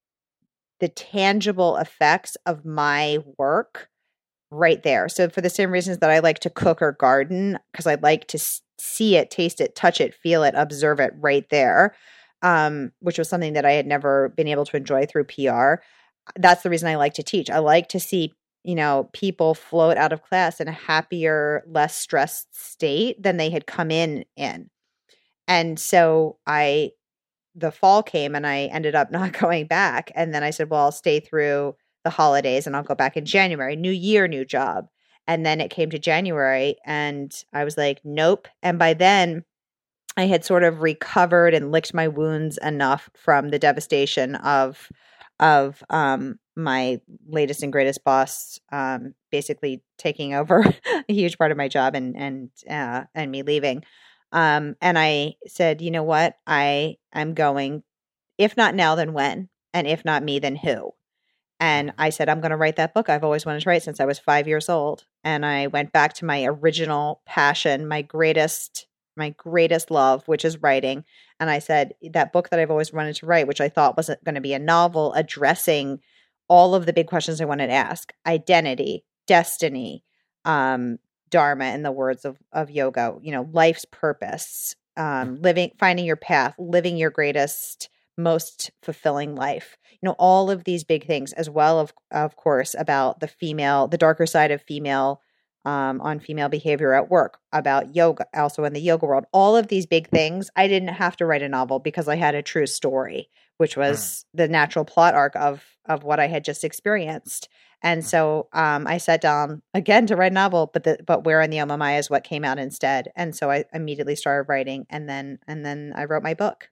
[SPEAKER 9] the tangible effects of my work right there. So for the same reasons that I like to cook or garden, because I like to see it, taste it, touch it, feel it, observe it right there, um, which was something that I had never been able to enjoy through P R. That's the reason I like to teach. I like to see, you know, people float out of class in a happier, less stressed state than they had come in in. And so I, the fall came and I ended up not going back. And then I said, well, I'll stay through the holidays and I'll go back in January. New year, new job. And then it came to January and I was like, nope. And by then I had sort of recovered and licked my wounds enough from the devastation of, of, um, my latest and greatest boss, um, basically taking over a huge part of my job and, and, uh, and me leaving. Um, and I said, you know what, I am going, if not now, then when? And if not me, then who? And I said, I'm going to write that book I've always wanted to write since I was five years old. And I went back to my original passion, my greatest, my greatest love, which is writing. And I said, that book that I've always wanted to write, which I thought was going to be a novel addressing all of the big questions I wanted to ask: identity, destiny, um, dharma, in the words of, of yoga, you know, life's purpose, um, living, finding your path, living your greatest, most fulfilling life. You know, all of these big things, as well, of of course, about the female, the darker side of female, um, on female behavior at work, about yoga, also in the yoga world. All of these big things, I didn't have to write a novel because I had a true story, which was mm. the natural plot arc of of what I had just experienced. And so um, I sat down again to write a novel, but the, but Where in the Oma Maya is what came out instead. And so I immediately started writing, and then and then I wrote my book.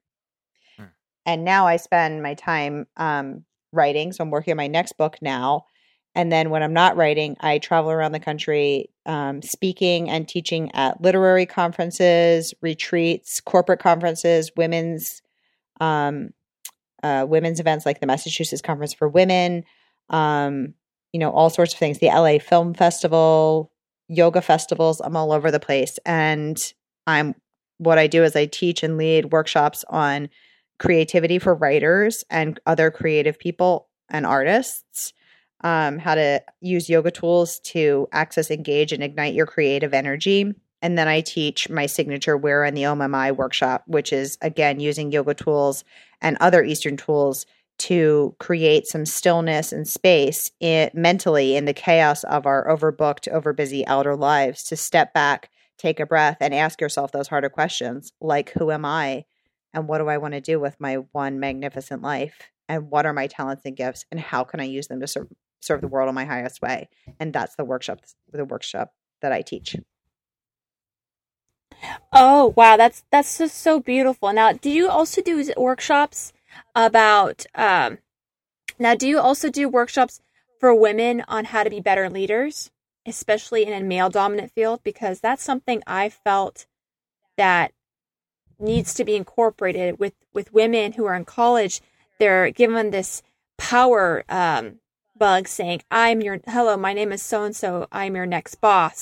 [SPEAKER 9] And now I spend my time um, writing. So I'm working on my next book now. And then when I'm not writing, I travel around the country um, speaking and teaching at literary conferences, retreats, corporate conferences, women's um, uh, women's events like the Massachusetts Conference for Women, um, you know, all sorts of things, the L A Film Festival, yoga festivals. I'm all over the place. And I'm what I do is I teach and lead workshops on creativity for writers and other creative people and artists, um, how to use yoga tools to access, engage, and ignite your creative energy. And then I teach my signature Where in the Oma Maya workshop, which is, again, using yoga tools and other Eastern tools to create some stillness and space in, mentally in the chaos of our overbooked, overbusy outer lives, to step back, take a breath, and ask yourself those harder questions, like, who am I? And what do I want to do with my one magnificent life? And what are my talents and gifts? And how can I use them to serve, serve the world in my highest way? And that's the workshop, the workshop that I teach.
[SPEAKER 8] Oh, wow. That's, that's just so beautiful. Now, do you also do workshops about, um, now, do you also do workshops for women on how to be better leaders, especially in a male dominant field? Because that's something I felt that needs to be incorporated with, with women who are in college. They're given this power um, bug saying, I'm your, hello, my name is so-and-so, I'm your next boss,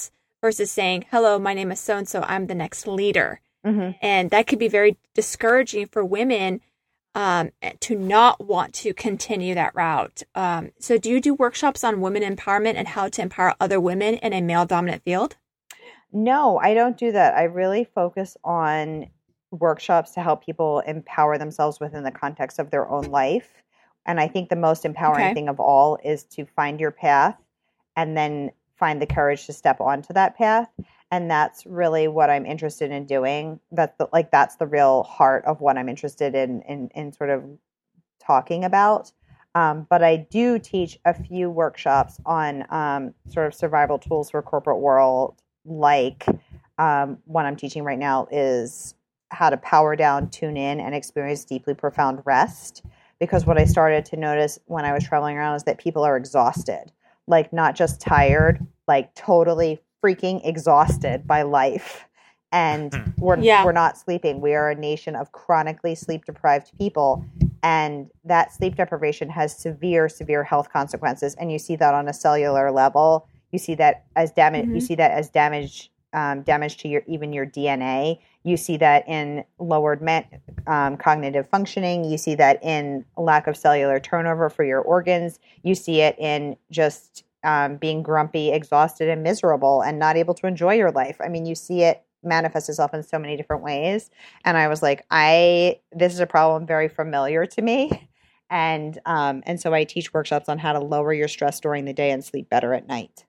[SPEAKER 8] versus saying, hello, my name is so-and-so, I'm the next leader.
[SPEAKER 9] Mm-hmm.
[SPEAKER 8] And that could be very discouraging for women um, to not want to continue that route. Um, so do you do workshops on women empowerment and how to empower other women in a male-dominant field?
[SPEAKER 9] No, I don't do that. I really focus on workshops to help people empower themselves within the context of their own life. And I think the most empowering
[SPEAKER 8] Okay.
[SPEAKER 9] thing of all is to find your path and then find the courage to step onto that path. And that's really what I'm interested in doing. That's the, like, that's the real heart of what I'm interested in, in, in sort of talking about. Um, but I do teach a few workshops on um, sort of survival tools for corporate world. Like um, one I'm teaching right now is how to power down, tune in, and experience deeply profound rest. Because what I started to notice when I was traveling around is that people are exhausted, like not just tired, like totally freaking exhausted by life. And we're,
[SPEAKER 8] Yeah.
[SPEAKER 9] we're not sleeping. We are a nation of chronically sleep deprived people. And that sleep deprivation has severe, severe health consequences. And you see that on a cellular level. You see that as damage.
[SPEAKER 8] Mm-hmm.
[SPEAKER 9] You see that as damage, um, damage to your even your D N A. You see that in lowered men, um, cognitive functioning. You see that in lack of cellular turnover for your organs. You see it in just um, being grumpy, exhausted, and miserable, and not able to enjoy your life. I mean, you see it manifest itself in so many different ways. And I was like, I this is a problem very familiar to me. And um, and so I teach workshops on how to lower your stress during the day and sleep better at night.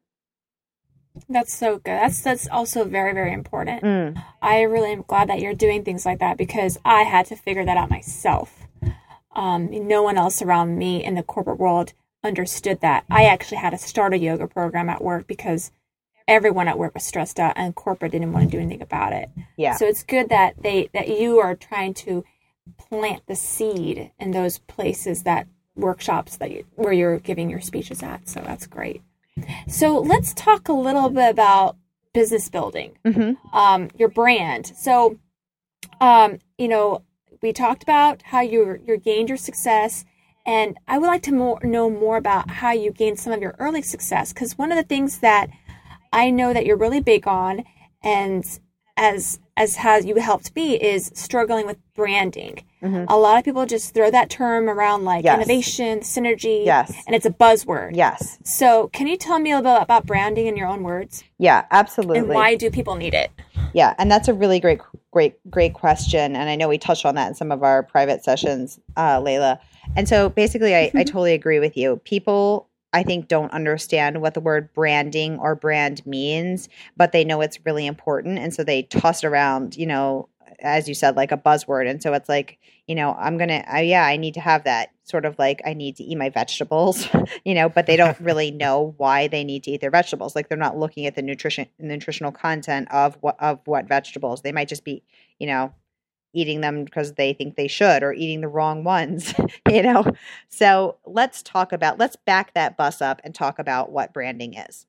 [SPEAKER 8] That's so good. That's that's also very, very important.
[SPEAKER 9] Mm.
[SPEAKER 8] I really am glad that you're doing things like that because I had to figure that out myself. Um, no one else around me in the corporate world understood that. I actually had to start a yoga program at work because everyone at work was stressed out and corporate didn't want to do anything about it.
[SPEAKER 9] Yeah.
[SPEAKER 8] So it's good that they that you are trying to plant the seed in those places, that workshops that you, where you're giving your speeches at. So that's great. So let's talk a little bit about business building,
[SPEAKER 9] Mm-hmm.
[SPEAKER 8] um, your brand. So, um, you know, we talked about how you you gained your success, and I would like to more, know more about how you gained some of your early success. Because one of the things that I know that you're really big on, and as as has you helped me, is struggling with branding.
[SPEAKER 9] Mm-hmm.
[SPEAKER 8] A lot of people just throw that term around like
[SPEAKER 9] Yes.
[SPEAKER 8] innovation, synergy,
[SPEAKER 9] Yes.
[SPEAKER 8] and it's a buzzword.
[SPEAKER 9] Yes.
[SPEAKER 8] So can you tell me a little bit about branding in your own words?
[SPEAKER 9] Yeah, absolutely.
[SPEAKER 8] And why do people need it?
[SPEAKER 9] Yeah, and that's a really great, great, great question. And I know we touched on that in some of our private sessions, uh, Layla. And so basically, I, I totally agree with you. People, I think, don't understand what the word branding or brand means, but they know it's really important. And so they toss it around, you know, as you said, like a buzzword. And so it's like, you know, I'm going to, uh, yeah, I need to have that, sort of like I need to eat my vegetables, you know, but they don't really know why they need to eat their vegetables. Like they're not looking at the nutrition, nutritional content of what, of what vegetables. They might just be, you know, eating them because they think they should, or eating the wrong ones, you know? So let's talk about, let's back that bus up and talk about what branding is.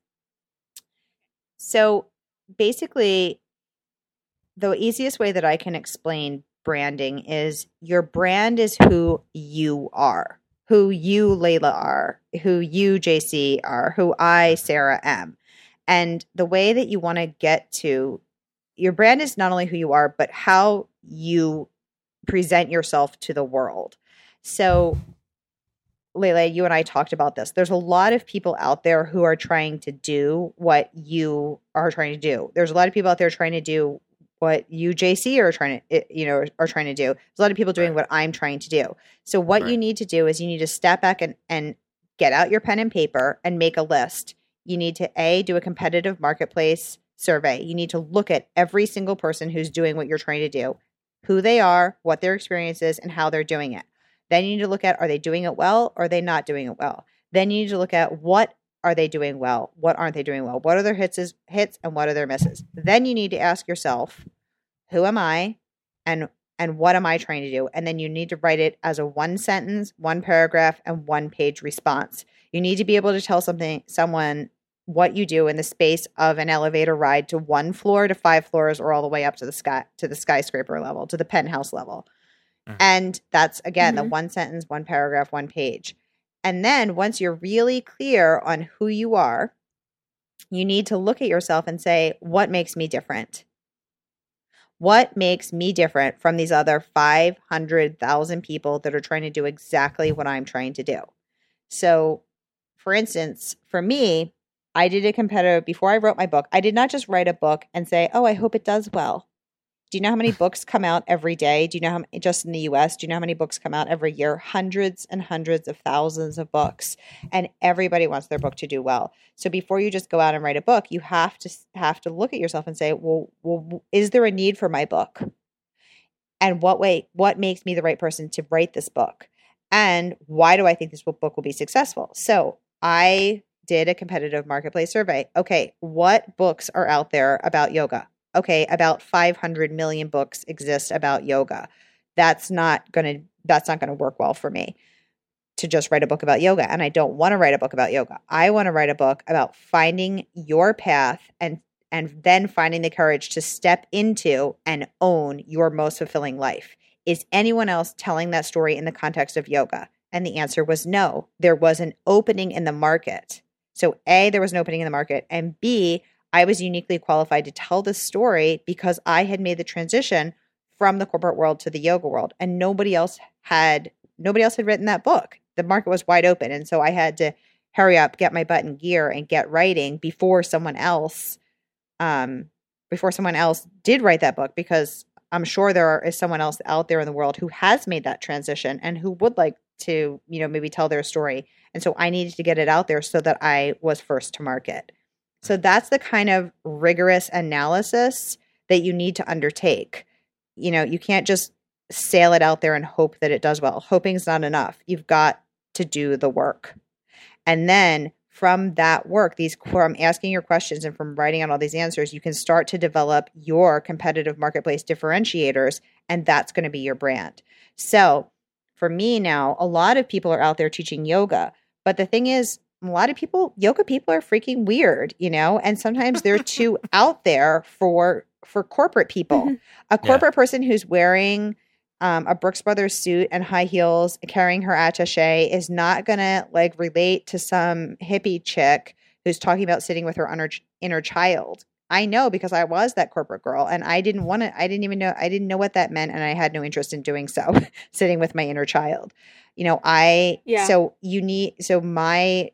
[SPEAKER 9] So basically, the easiest way that I can explain branding is your brand is who you are, who you, Layla, are, who you, J C, are, who I, Sarah, am. And the way that you want to get to your brand is not only who you are, but how you present yourself to the world. So, Layla, you and I talked about this. There's a lot of people out there who are trying to do what you are trying to do. There's a lot of people out there trying to do what you, J C, are trying to, you know, are trying to do. There's a lot of people doing what I'm trying to do. So what
[SPEAKER 1] Right.
[SPEAKER 9] you need to do is you need to step back and, and get out your pen and paper and make a list. You need to, A, do a competitive marketplace survey. You need to look at every single person who's doing what you're trying to do, who they are, what their experience is, and how they're doing it. Then you need to look at, are they doing it well, or are they not doing it well? Then you need to look at, what are they doing well? What aren't they doing well? What are their hits, is, hits and what are their misses? Then you need to ask yourself, who am I, and and what am I trying to do? And then you need to write it as a one sentence, one paragraph, and one page response. You need to be able to tell something, someone what you do in the space of an elevator ride to one floor, to five floors, or all the way up to the sky, to the skyscraper level, to the penthouse level. Mm-hmm. And that's, again, mm-hmm. the one sentence, one paragraph, one page. And then once you're really clear on who you are, you need to look at yourself and say, what makes me different? What makes me different from these other five hundred thousand people that are trying to do exactly what I'm trying to do? So, for instance, for me, I did a competitive, before I wrote my book, I did not just write a book and say, oh, I hope it does well. Do you know how many books come out every day? Do you know how many, just in the U S, do you know how many books come out every year? Hundreds and hundreds of thousands of books. And everybody wants their book to do well. So before you just go out and write a book, you have to have to look at yourself and say, well, well, is there a need for my book? And what way, what makes me the right person to write this book? And why do I think this book will be successful? So I did a competitive marketplace survey. Okay, what books are out there about yoga? Okay, about five hundred million books exist about yoga. That's not going to that's not going to work well for me to just write a book about yoga. And I don't want to write a book about yoga. I want to write a book about finding your path and and then finding the courage to step into and own your most fulfilling life. Is anyone else telling that story in the context of yoga? And the answer was no. There was an opening in the market. So A, there was an opening in the market, and B, I was uniquely qualified to tell this story because I had made the transition from the corporate world to the yoga world, and nobody else had nobody else had written that book. The market was wide open, and so I had to hurry up, get my butt in gear, and get writing before someone else, um, before someone else did write that book. Because I'm sure there is someone else out there in the world who has made that transition and who would like to, you know, maybe tell their story. And so I needed to get it out there so that I was first to market. So that's the kind of rigorous analysis that you need to undertake. You know, you can't just sail it out there and hope that it does well. Hoping's not enough. You've got to do the work. And then from that work, these from asking your questions and from writing out all these answers, you can start to develop your competitive marketplace differentiators, and that's going to be your brand. So for me now, a lot of people are out there teaching yoga, but the thing is, a lot of people, yoga people are freaking weird, you know, and sometimes they're too out there for for corporate people. Mm-hmm. A corporate yeah. person who's wearing um, a Brooks Brothers suit and high heels, carrying her attaché, is not going to like relate to some hippie chick who's talking about sitting with her inner, inner child. I know because I was that corporate girl, and I didn't want to, I didn't even know, I didn't know what that meant, and I had no interest in doing so, sitting with my inner child. You know, I, yeah. so you need, so my,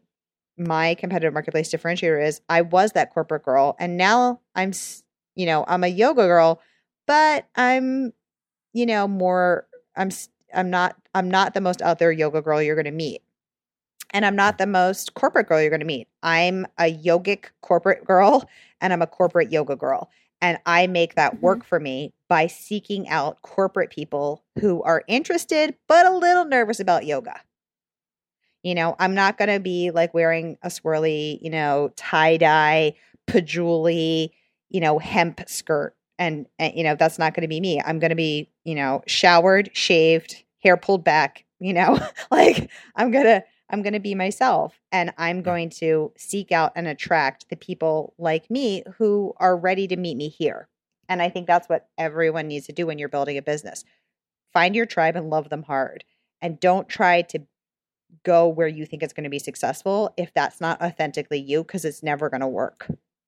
[SPEAKER 9] my competitive marketplace differentiator is I was that corporate girl, and now I'm, you know, I'm a yoga girl, but I'm, you know, more, I'm, I'm not, I'm not the most out there yoga girl you're going to meet. And I'm not the most corporate girl you're going to meet. I'm a yogic corporate girl, and I'm a corporate yoga girl. And I make that work mm-hmm. for me by seeking out corporate people who are interested, but a little nervous about yoga. You know, I'm not going to be like wearing a swirly, you know, tie-dye, patchouli, you know, hemp skirt. And, and you know, that's not going to be me. I'm going to be, you know, showered, shaved, hair pulled back, you know, like I'm going to, I'm going to be myself, and I'm going to seek out and attract the people like me who are ready to meet me here. And I think that's what everyone needs to do when you're building a business. Find your tribe and love them hard, and don't try to go where you think it's going to be successful if that's not authentically you, because it's never going to work.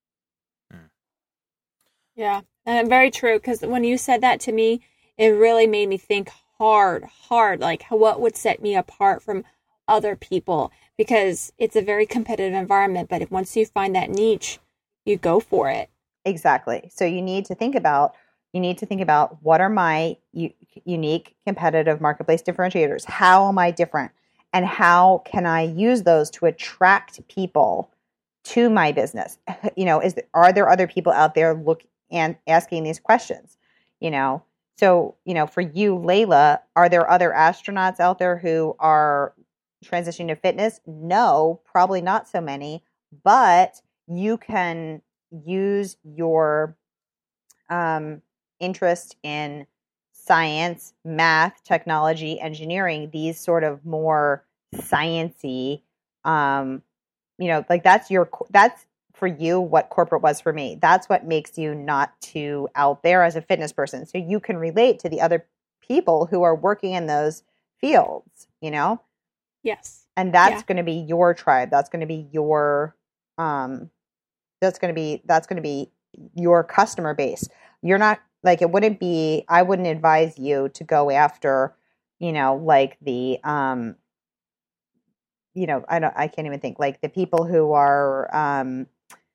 [SPEAKER 8] Yeah, and very true, because when you said that to me, it really made me think hard, hard, like what would set me apart from other people, because it's a very competitive environment. But if once you find that niche, you go for it.
[SPEAKER 9] Exactly. So you need to think about, you need to think about what are my u- unique competitive marketplace differentiators? How am I different? And how can I use those to attract people to my business? You know, is are there other people out there look and asking these questions? You know, so, you know, for you, Layla, are there other astronauts out there who are transitioning to fitness? No, probably not so many, but you can use your um, interest in science, math, technology, engineering, these sort of more sciencey, um, you know, like that's your, that's for you what corporate was for me. That's what makes you not too out there as a fitness person. So you can relate to the other people who are working in those fields, you know?
[SPEAKER 8] Yes.
[SPEAKER 9] And that's
[SPEAKER 8] yeah.
[SPEAKER 9] going to be your tribe. That's going to be your, um, That's going to be, that's going to be your customer base. You're not like, it wouldn't be, I wouldn't advise you to go after, you know, like the, um, you know, I don't, I can't even think like the people who are, um,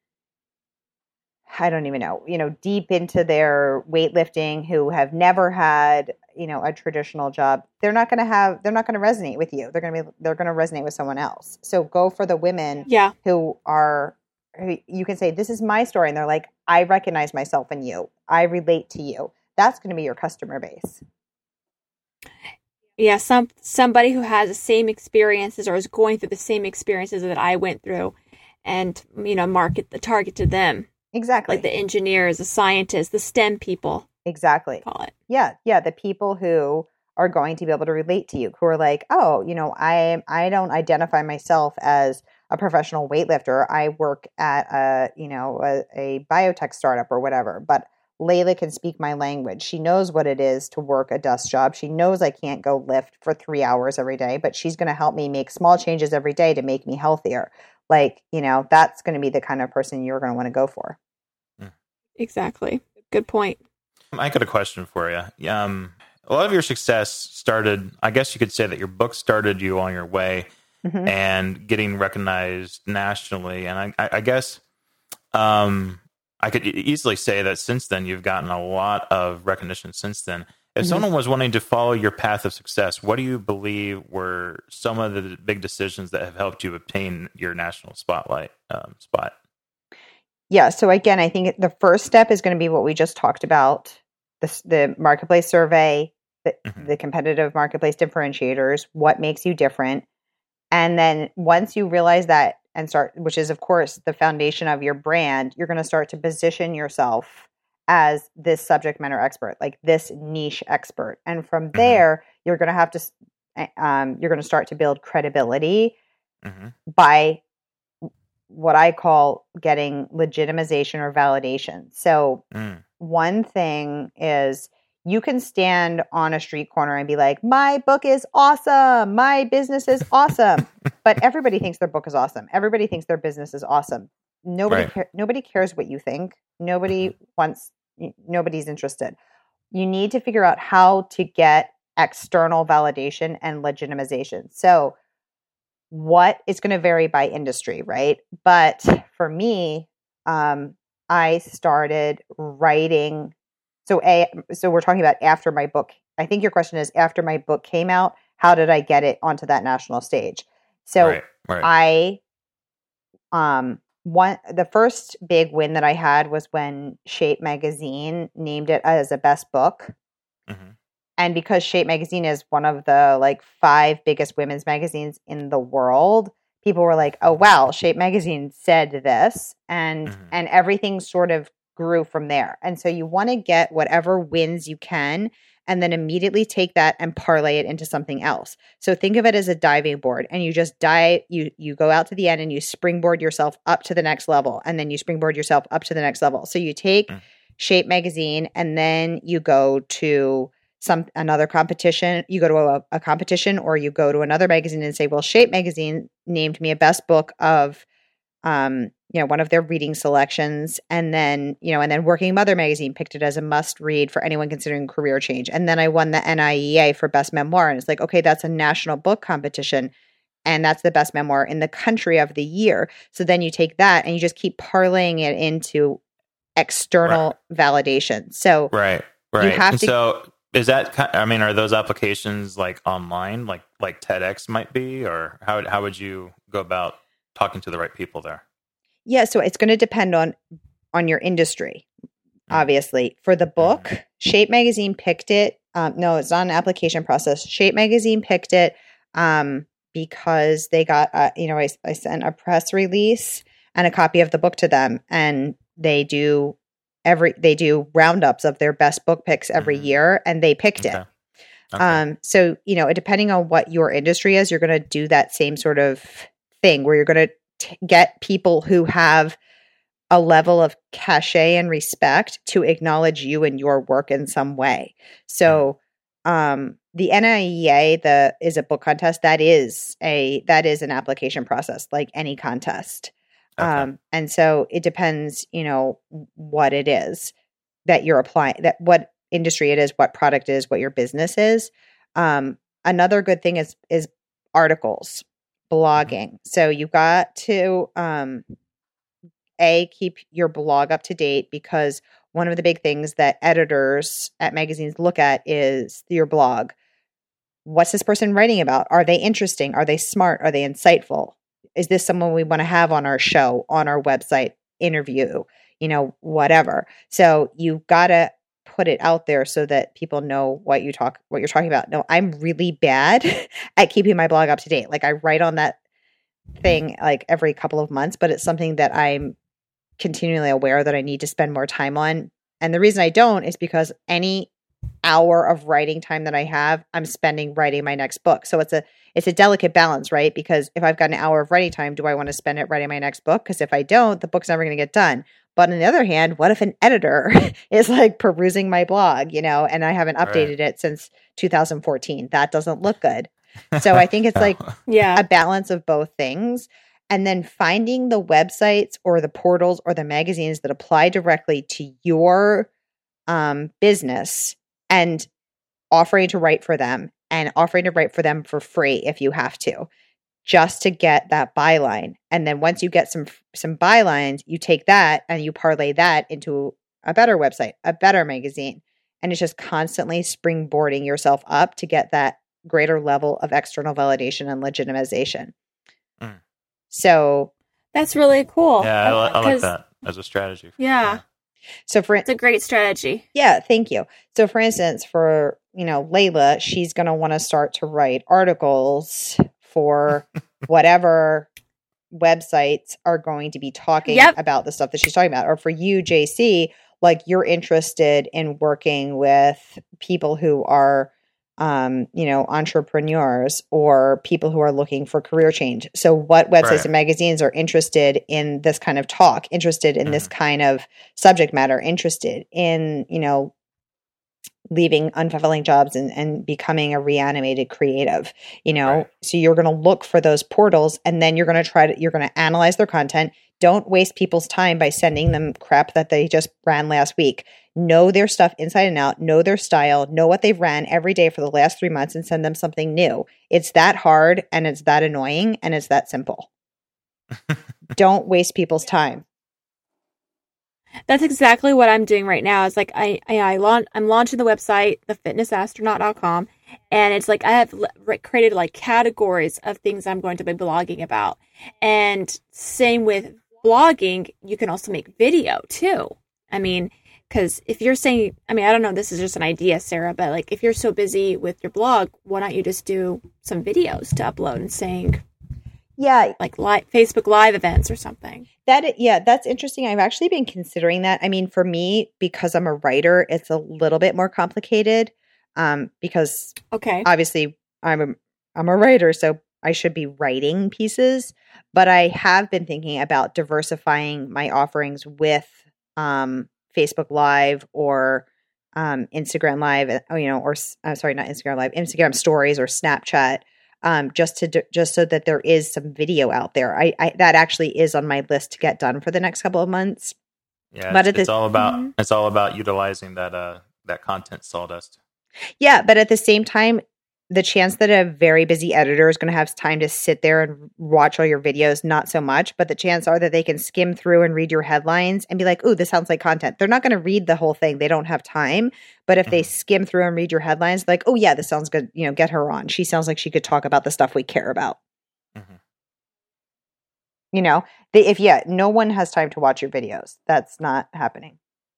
[SPEAKER 9] I don't even know, you know, deep into their weightlifting, who have never had, you know, a traditional job. They're not going to have, they're not going to resonate with you. They're going to be, they're going to resonate with someone else. So go for the women
[SPEAKER 8] yeah.
[SPEAKER 9] who are, who you can say, this is my story. And they're like, I recognize myself in you. I relate to you. That's going to be your customer base.
[SPEAKER 8] Yeah. Some, somebody who has the same experiences or is going through the same experiences that I went through, and, you know, market the target to them.
[SPEAKER 9] Exactly.
[SPEAKER 8] Like the engineers, the scientists, the STEM people.
[SPEAKER 9] Exactly.
[SPEAKER 8] Call it.
[SPEAKER 9] Yeah. Yeah. The people who are going to be able to relate to you, who are like, oh, you know, I, I don't identify myself as a professional weightlifter. I work at a, you know, a, a biotech startup or whatever, but Layla can speak my language. She knows what it is to work a desk job. She knows I can't go lift for three hours every day, but she's going to help me make small changes every day to make me healthier. Like, you know, that's going to be the kind of person you're going to want to go for.
[SPEAKER 8] Exactly. Good point.
[SPEAKER 1] I got a question for you. Um, a lot of your success started, I guess you could say that your book started you on your way mm-hmm. and getting recognized nationally. And I, I guess um, I could easily say that since then, you've gotten a lot of recognition since then. If mm-hmm. someone was wanting to follow your path of success, what do you believe were some of the big decisions that have helped you obtain your national spotlight um, spot?
[SPEAKER 9] Yeah. So again, I think the first step is going to be what we just talked about, the, the marketplace survey, the, mm-hmm. the competitive marketplace differentiators, what makes you different. And then once you realize that and start, which is of course the foundation of your brand, you're going to start to position yourself as this subject matter expert, like this niche expert. And from there, mm-hmm. you're going to have to, um, you're going to start to build credibility mm-hmm. by what I call getting legitimization or validation. So mm. one thing is you can stand on a street corner and be like, my book is awesome. My business is awesome. But everybody thinks their book is awesome. Everybody thinks their business is awesome. Nobody, right. ca- nobody cares what you think. Nobody wants, nobody's interested. You need to figure out how to get external validation and legitimization. So what it's going to vary by industry, right? But for me, um, I started writing. So a, so we're talking about after my book. I think your question is after my book came out, how did I get it onto that national stage? So
[SPEAKER 1] right, right.
[SPEAKER 9] I, um, one, the first big win that I had was when Shape Magazine named it as a best book. Mm-hmm. And because Shape Magazine is one of the like five biggest women's magazines in the world, people were like, oh, wow, Shape Magazine said this. And mm-hmm. and everything sort of grew from there. And so you want to get whatever wins you can and then immediately take that and parlay it into something else. So think of it as a diving board, and you just dive, you you go out to the end and you springboard yourself up to the next level, and then you springboard yourself up to the next level. So you take mm-hmm. Shape Magazine and then you go to some another competition, you go to a, a competition, or you go to another magazine and say, well, Shape Magazine named me a best book of, um, you know, one of their reading selections. And then, you know, and then Working Mother Magazine picked it as a must read for anyone considering career change. And then I won the N I E A for best memoir. And it's like, okay, that's a national book competition. And that's the best memoir in the country of the year. So then you take that and you just keep parlaying it into external right. validation. So
[SPEAKER 1] right, right.
[SPEAKER 9] you have
[SPEAKER 1] and
[SPEAKER 9] to.
[SPEAKER 1] So is that, I mean, are those applications like online, like like TEDx might be, or how how would you go about talking to the right people there? Yeah,
[SPEAKER 9] so it's going to depend on on your industry, mm-hmm. obviously. For the book, mm-hmm. Shape Magazine picked it. Um, no, it's not an application process. Shape Magazine picked it um, because they got, uh, you know, I, I sent a press release and a copy of the book to them, and they do every they do roundups of their best book picks every mm-hmm. year, and they picked okay. it. Okay. Um, so, you know, depending on what your industry is, you're going to do that same sort of thing where you're going to t- get people who have a level of cachet and respect to acknowledge you and your work in some way. So, um, the N I E A, the is a book contest. That is a that is an application process, like any contest. Okay. Um, and so it depends, you know, what it is that you're applying, that what industry it is, what product it is, what your business is. Um, another good thing is, is articles, blogging. So you've got to, um, A, keep your blog up to date, because one of the big things that editors at magazines look at is your blog. What's this person writing about? Are they interesting? Are they smart? Are they insightful? Is this someone we want to have on our show, on our website, interview, you know, whatever. So you've got to put it out there so that people know what you talk, what you're talking about. No, I'm really bad at keeping my blog up to date. Like I write on that thing like every couple of months, but it's something that I'm continually aware that I need to spend more time on. And the reason I don't is because any hour of writing time that I have, I'm spending writing my next book. So it's a it's a delicate balance, right? Because if I've got an hour of writing time, do I want to spend it writing my next book? Because if I don't, the book's never going to get done. But on the other hand, what if an editor is like perusing my blog, you know, and I haven't updated right. it since two thousand fourteen? That doesn't look good. So I think it's like yeah. a balance of both things. And then finding the websites or the portals or the magazines that apply directly to your um, business and offering to write for them and offering to write for them for free if you have to, just to get that byline. And then once you get some some bylines, you take that and you parlay that into a better website, a better magazine. And it's just constantly springboarding yourself up to get that greater level of external validation and legitimization. Mm. So
[SPEAKER 8] that's really cool.
[SPEAKER 1] Yeah, I, I like that as a strategy.
[SPEAKER 8] Yeah. yeah.
[SPEAKER 9] So for
[SPEAKER 8] it's a great strategy.
[SPEAKER 9] Yeah, thank you. So for instance, for, you know, Layla, she's going to want to start to write articles for whatever websites are going to be talking yep. about the stuff that she's talking about. Or for you, J C, like you're interested in working with people who are Um, you know, entrepreneurs or people who are looking for career change. So what websites right. and magazines are interested in this kind of talk, interested in mm-hmm. this kind of subject matter, interested in, you know, leaving unfulfilling jobs and, and becoming a reanimated creative, you know? Right. So you're going to look for those portals and then you're going to try to, you're going to analyze their content. Don't waste people's time by sending them crap that they just ran last week. Know their stuff inside and out, know their style, know what they've ran every day for the last three months and send them something new. It's that hard and it's that annoying and it's that simple. Don't waste people's time.
[SPEAKER 8] That's exactly what I'm doing right now. It's like I, I, I launch, I'm launching the website, the fitness astronaut dot com. And it's like I have l- created like categories of things I'm going to be blogging about. And same with blogging, you can also make video too. I mean, because if you're saying, I mean, I don't know, this is just an idea, Sarah, but like if you're so busy with your blog, why don't you just do some videos to upload and saying,
[SPEAKER 9] yeah,
[SPEAKER 8] like live, Facebook Live events or something?
[SPEAKER 9] That, yeah, that's interesting. I've actually been considering that. I mean, for me, because I'm a writer, it's a little bit more complicated um, because
[SPEAKER 8] okay,
[SPEAKER 9] obviously I'm a, I'm a writer, so I should be writing pieces, but I have been thinking about diversifying my offerings with um, Facebook Live or um, Instagram Live, you know, or I'm sorry, not Instagram Live, Instagram Stories or Snapchat, um, just to just so that there is some video out there. I, I that actually is on my list to get done for the next couple of months.
[SPEAKER 1] Yeah, but it's, it's the, all about mm-hmm. it's all about utilizing that uh, that content sawdust.
[SPEAKER 9] Yeah, but at the same time, the chance that a very busy editor is going to have time to sit there and watch all your videos, not so much, but the chances are that they can skim through and read your headlines and be like, ooh, this sounds like content. They're not going to read the whole thing. They don't have time. But if mm-hmm. they skim through and read your headlines, like, oh yeah, this sounds good. You know, get her on. She sounds like she could talk about the stuff we care about. Mm-hmm. You know, they, if, yeah, no one has time to watch your videos. That's not happening.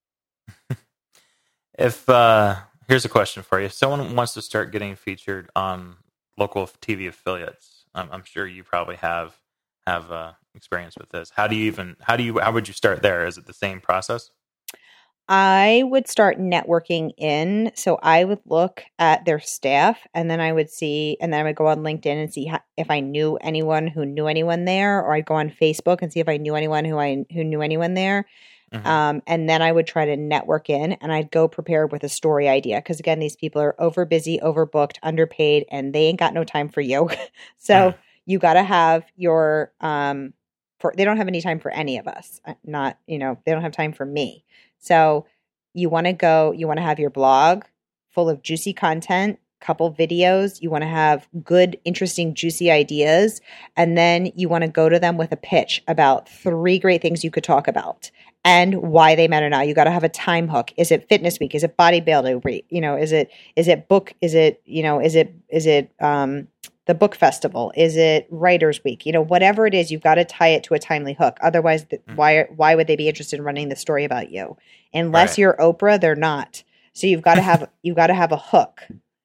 [SPEAKER 1] if, uh, Here's a question for you. If someone wants to start getting featured on local T V affiliates, I'm, I'm sure you probably have have uh, experience with this. How do you even how do you how would you start there? Is it the same process?
[SPEAKER 9] I would start networking in. So I would look at their staff, and then I would see, and then I would go on LinkedIn and see how, if I knew anyone who knew anyone there, or I'd go on Facebook and see if I knew anyone who I who knew anyone there. Mm-hmm. Um, and then I would try to network in, and I'd go prepared with a story idea. Because again, these people are over busy, overbooked, underpaid, and they ain't got no time for you. So mm-hmm. you got to have your um, for, they don't have any time for any of us. Not, you know, they don't have time for me. So you want to go, you want to have your blog full of juicy content, couple videos. You want to have good, interesting, juicy ideas. And then you want to go to them with a pitch about three great things you could talk about and why they matter now. You got to have a time hook. Is it fitness week? Is it bodybuilding week? You know, is it, is it book? Is it, you know, is it, is it, um, the book festival? Is it writers week? You know, whatever it is, you've got to tie it to a timely hook. Otherwise, the, mm. why, why would they be interested in running the story about you? Unless right. you're Oprah, they're not. So you've got to have, you've got to have a hook.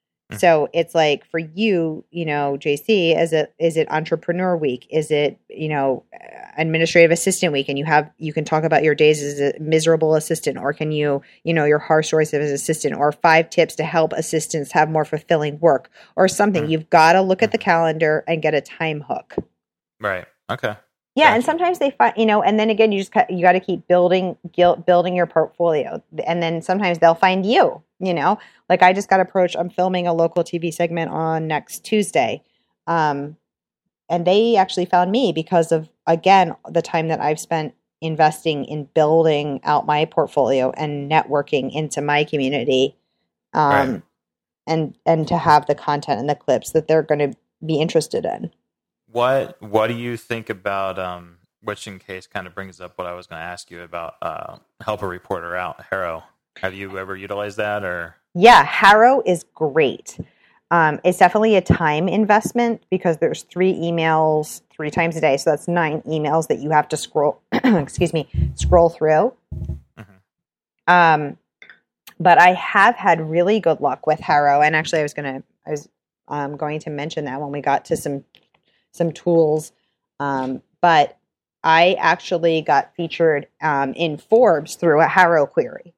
[SPEAKER 9] So it's like for you, you know, J C, is it is it entrepreneur week? Is it, you know, administrative assistant week? And you have you can talk about your days as a miserable assistant, or can you, you know, your horror stories as an assistant, or five tips to help assistants have more fulfilling work, or something. Mm-hmm. You've got to look at the calendar and get a time hook.
[SPEAKER 1] Right. Okay.
[SPEAKER 9] Yeah,
[SPEAKER 1] gotcha.
[SPEAKER 9] And sometimes they find, you know, and then again, you just you got to keep building building your portfolio, and then sometimes they'll find you. You know, like I just got approached. I'm filming a local T V segment on next Tuesday, um, and they actually found me because of again the time that I've spent investing in building out my portfolio and networking into my community, um, right. and and to have the content and the clips that they're going to be interested in.
[SPEAKER 1] What What do you think about, um, which in case kind of brings up what I was going to ask you about, uh, help a reporter out, Haro? Have you ever utilized that or?
[SPEAKER 9] Yeah, Haro is great. Um, it's definitely a time investment because there's three emails three times a day. So that's nine emails that you have to scroll, excuse me, scroll through. Mm-hmm. Um, but I have had really good luck with Haro. And actually I was going to, I was um, going to mention that when we got to some some tools. Um, but I actually got featured um, in Forbes through a Haro query.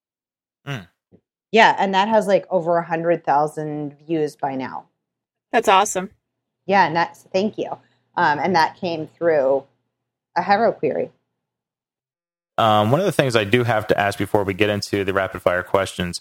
[SPEAKER 9] Mm. Yeah, and that has like over a hundred thousand views by now.
[SPEAKER 8] That's awesome.
[SPEAKER 9] Yeah, and that's thank you. Um, and that came through a Haro query.
[SPEAKER 1] Um, one of the things I do have to ask before we get into the rapid fire questions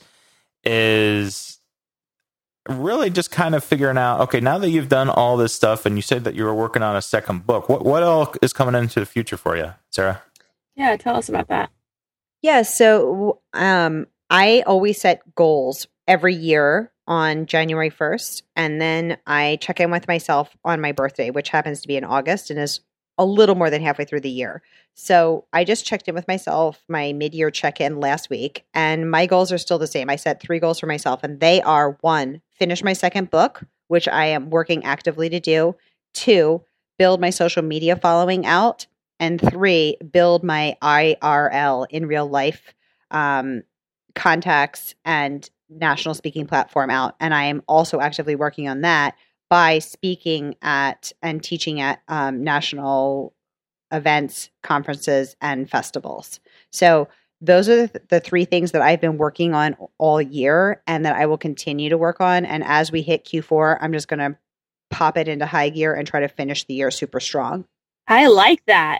[SPEAKER 1] is really just kind of figuring out, okay, now that you've done all this stuff and you said that you were working on a second book, what what else is coming into the future for you, Sarah?
[SPEAKER 8] Yeah, tell us about that.
[SPEAKER 9] Yeah, so um, I always set goals every year on January first, and then I check in with myself on my birthday, which happens to be in August and is a little more than halfway through the year. So I just checked in with myself, my mid-year check-in last week, and my goals are still the same. I set three goals for myself, and they are: one, finish my second book, which I am working actively to do; two, build my social media following out; and three, build my I R L, in real life, um, contacts and national speaking platform out. And I am also actively working on that by speaking at and teaching at um, national events, conferences, and festivals. So those are the, the three things that I've been working on all year and that I will continue to work on. And as we hit Q four, I'm just going to pop it into high gear and try to finish the year super strong.
[SPEAKER 8] I like that.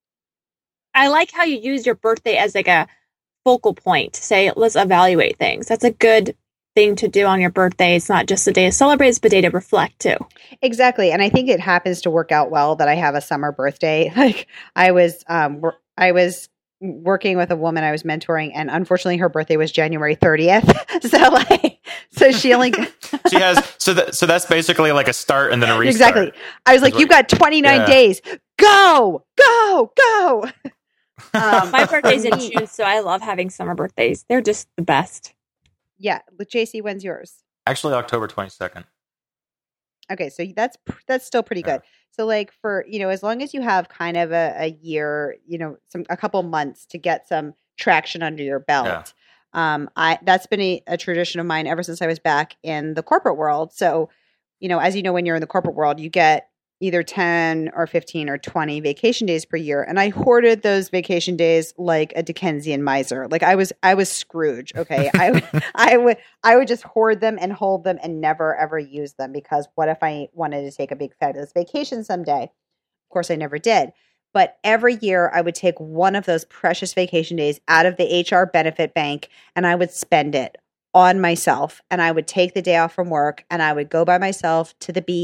[SPEAKER 8] I like how you use your birthday as like a focal point to say, let's evaluate things. That's a good thing to do on your birthday. It's not just a day to celebrate, it's a day to reflect too.
[SPEAKER 9] Exactly. And I think it happens to work out well that I have a summer birthday. Like I was, um, I was working with a woman I was mentoring, and unfortunately her birthday was January thirtieth. So like, so she only,
[SPEAKER 1] she has, so that, so that's basically like a start and then a restart.
[SPEAKER 9] Exactly. I was like, you've got twenty-nine yeah. days. Go, go, go.
[SPEAKER 8] Um, my birthday's in June, so I love having summer birthdays. They're just the best.
[SPEAKER 9] Yeah. With J C, when's yours?
[SPEAKER 1] Actually, October twenty-second.
[SPEAKER 9] Okay, so that's that's still pretty good. Yeah. So, like for you know, as long as you have kind of a, a year, you know, some a couple months to get some traction under your belt, yeah. um, I that's been a, a tradition of mine ever since I was back in the corporate world. So, you know, as you know, when you're in the corporate world, you get either ten or fifteen or twenty vacation days per year. And I hoarded those vacation days like a Dickensian miser. Like I was, I was Scrooge. Okay. I, I would, I would just hoard them and hold them and never ever use them, because what if I wanted to take a big fabulous vacation someday? Of course I never did. But every year I would take one of those precious vacation days out of the H R benefit bank and I would spend it on myself. And I would take the day off from work and I would go by myself to the beach.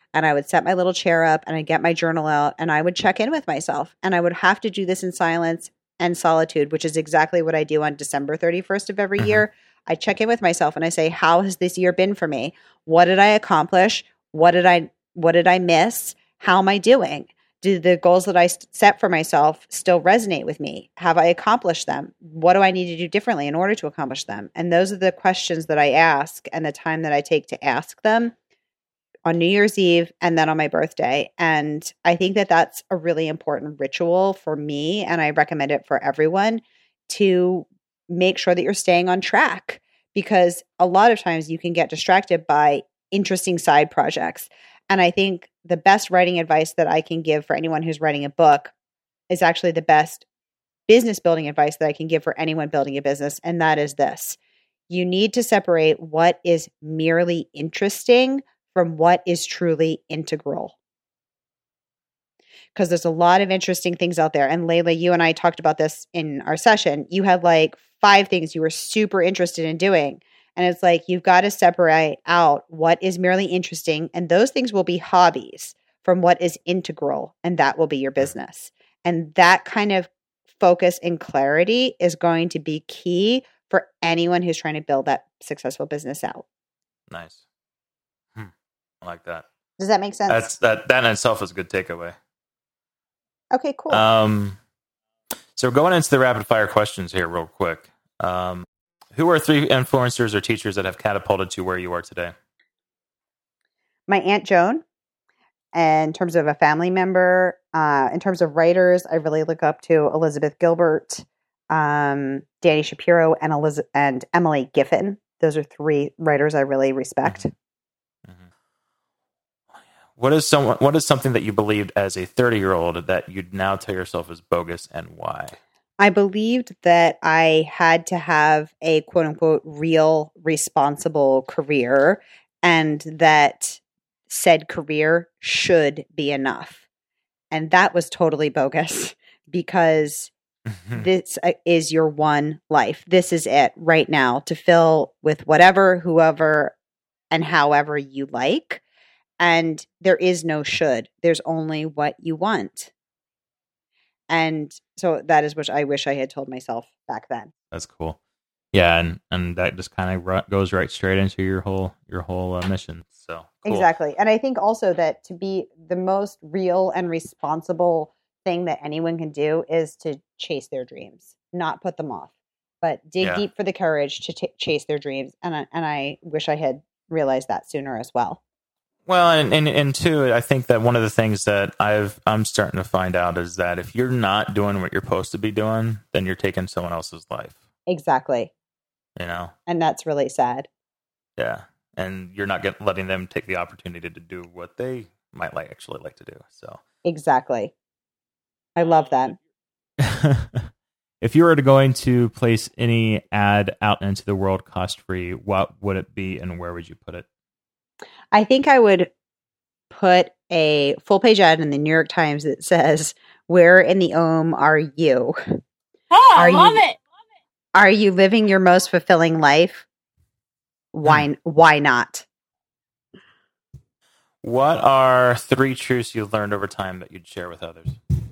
[SPEAKER 9] and I would set my little chair up and I'd get my journal out and I would check in with myself. And I would have to do this in silence and solitude, which is exactly what I do on December thirty-first of every mm-hmm. year. I check in with myself and I say, how has this year been for me? What did I accomplish? What did I, what did I miss? How am I doing? Do the goals that I set for myself still resonate with me? Have I accomplished them? What do I need to do differently in order to accomplish them? And those are the questions that I ask and the time that I take to ask them on New Year's Eve and then on my birthday. And I think that that's a really important ritual for me. And I recommend it for everyone to make sure that you're staying on track, because a lot of times you can get distracted by interesting side projects. And I think the best writing advice that I can give for anyone who's writing a book is actually the best business building advice that I can give for anyone building a business. And that is this: you need to separate what is merely interesting from what is truly integral. Because there's a lot of interesting things out there. And Layla, you and I talked about this in our session. You had like five things you were super interested in doing. And it's like, you've got to separate out what is merely interesting. And those things will be hobbies from what is integral. And that will be your business. And that kind of focus and clarity is going to be key for anyone who's trying to build that successful business out.
[SPEAKER 1] Nice. Hmm. I like that.
[SPEAKER 9] Does that make sense?
[SPEAKER 1] That's that, that in itself is a good takeaway.
[SPEAKER 9] Okay, cool.
[SPEAKER 1] Um, so we're going into the rapid fire questions here real quick. Um, Who are three influencers or teachers that have catapulted to where you are today?
[SPEAKER 9] My Aunt Joan, in terms of a family member. Uh, in terms of writers, I really look up to Elizabeth Gilbert, um, Dani Shapiro, and, Eliz- and Emily Giffin. Those are three writers I really respect.
[SPEAKER 1] Mm-hmm. Mm-hmm. What is someone? What is something that you believed as a thirty-year-old that you'd now tell yourself is bogus, and why?
[SPEAKER 9] I believed that I had to have a quote unquote real responsible career, and that said career should be enough. And that was totally bogus, because this is your one life. This is it right now, to fill with whatever, whoever, and however you like. And there is no should. There's only what you want. And so that is what I wish I had told myself back then.
[SPEAKER 1] That's cool. Yeah, and, and that just kind of r- goes right straight into your whole your whole uh, mission. So cool.
[SPEAKER 9] Exactly. And I think also that to be the most real and responsible thing that anyone can do is to chase their dreams, not put them off, but dig yeah. deep for the courage to t- chase their dreams. And I, and I wish I had realized that sooner as well.
[SPEAKER 1] Well, and, and and two, I think that one of the things that I've I'm starting to find out is that if you're not doing what you're supposed to be doing, then you're taking someone else's life.
[SPEAKER 9] Exactly.
[SPEAKER 1] You know,
[SPEAKER 9] and that's really sad.
[SPEAKER 1] Yeah, and you're not get, letting them take the opportunity to do what they might like actually like to do. So
[SPEAKER 9] exactly, I love that.
[SPEAKER 1] If you were to going to place any ad out into the world cost free, what would it be, and where would you put it?
[SPEAKER 9] I think I would put a full page ad in the New York Times that says, "Where in the Om are you?
[SPEAKER 8] Oh,
[SPEAKER 9] are
[SPEAKER 8] I love
[SPEAKER 9] you,
[SPEAKER 8] it.
[SPEAKER 9] Are you living your most fulfilling life? Why, hmm. why not?"
[SPEAKER 1] What are three truths you learned over time that you'd share with others?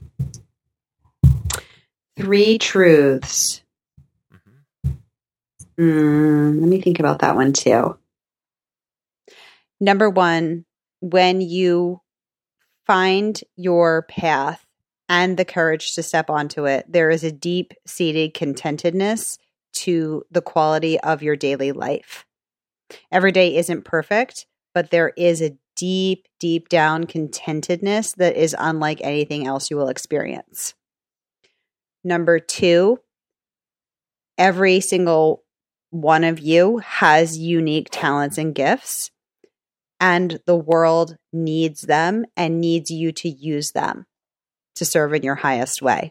[SPEAKER 9] Three truths. Mm-hmm. Mm, let me think about that one too. Number one, when you find your path and the courage to step onto it, there is a deep-seated contentedness to the quality of your daily life. Every day isn't perfect, but there is a deep, deep down contentedness that is unlike anything else you will experience. Number two, every single one of you has unique talents and gifts, and the world needs them and needs you to use them to serve in your highest way.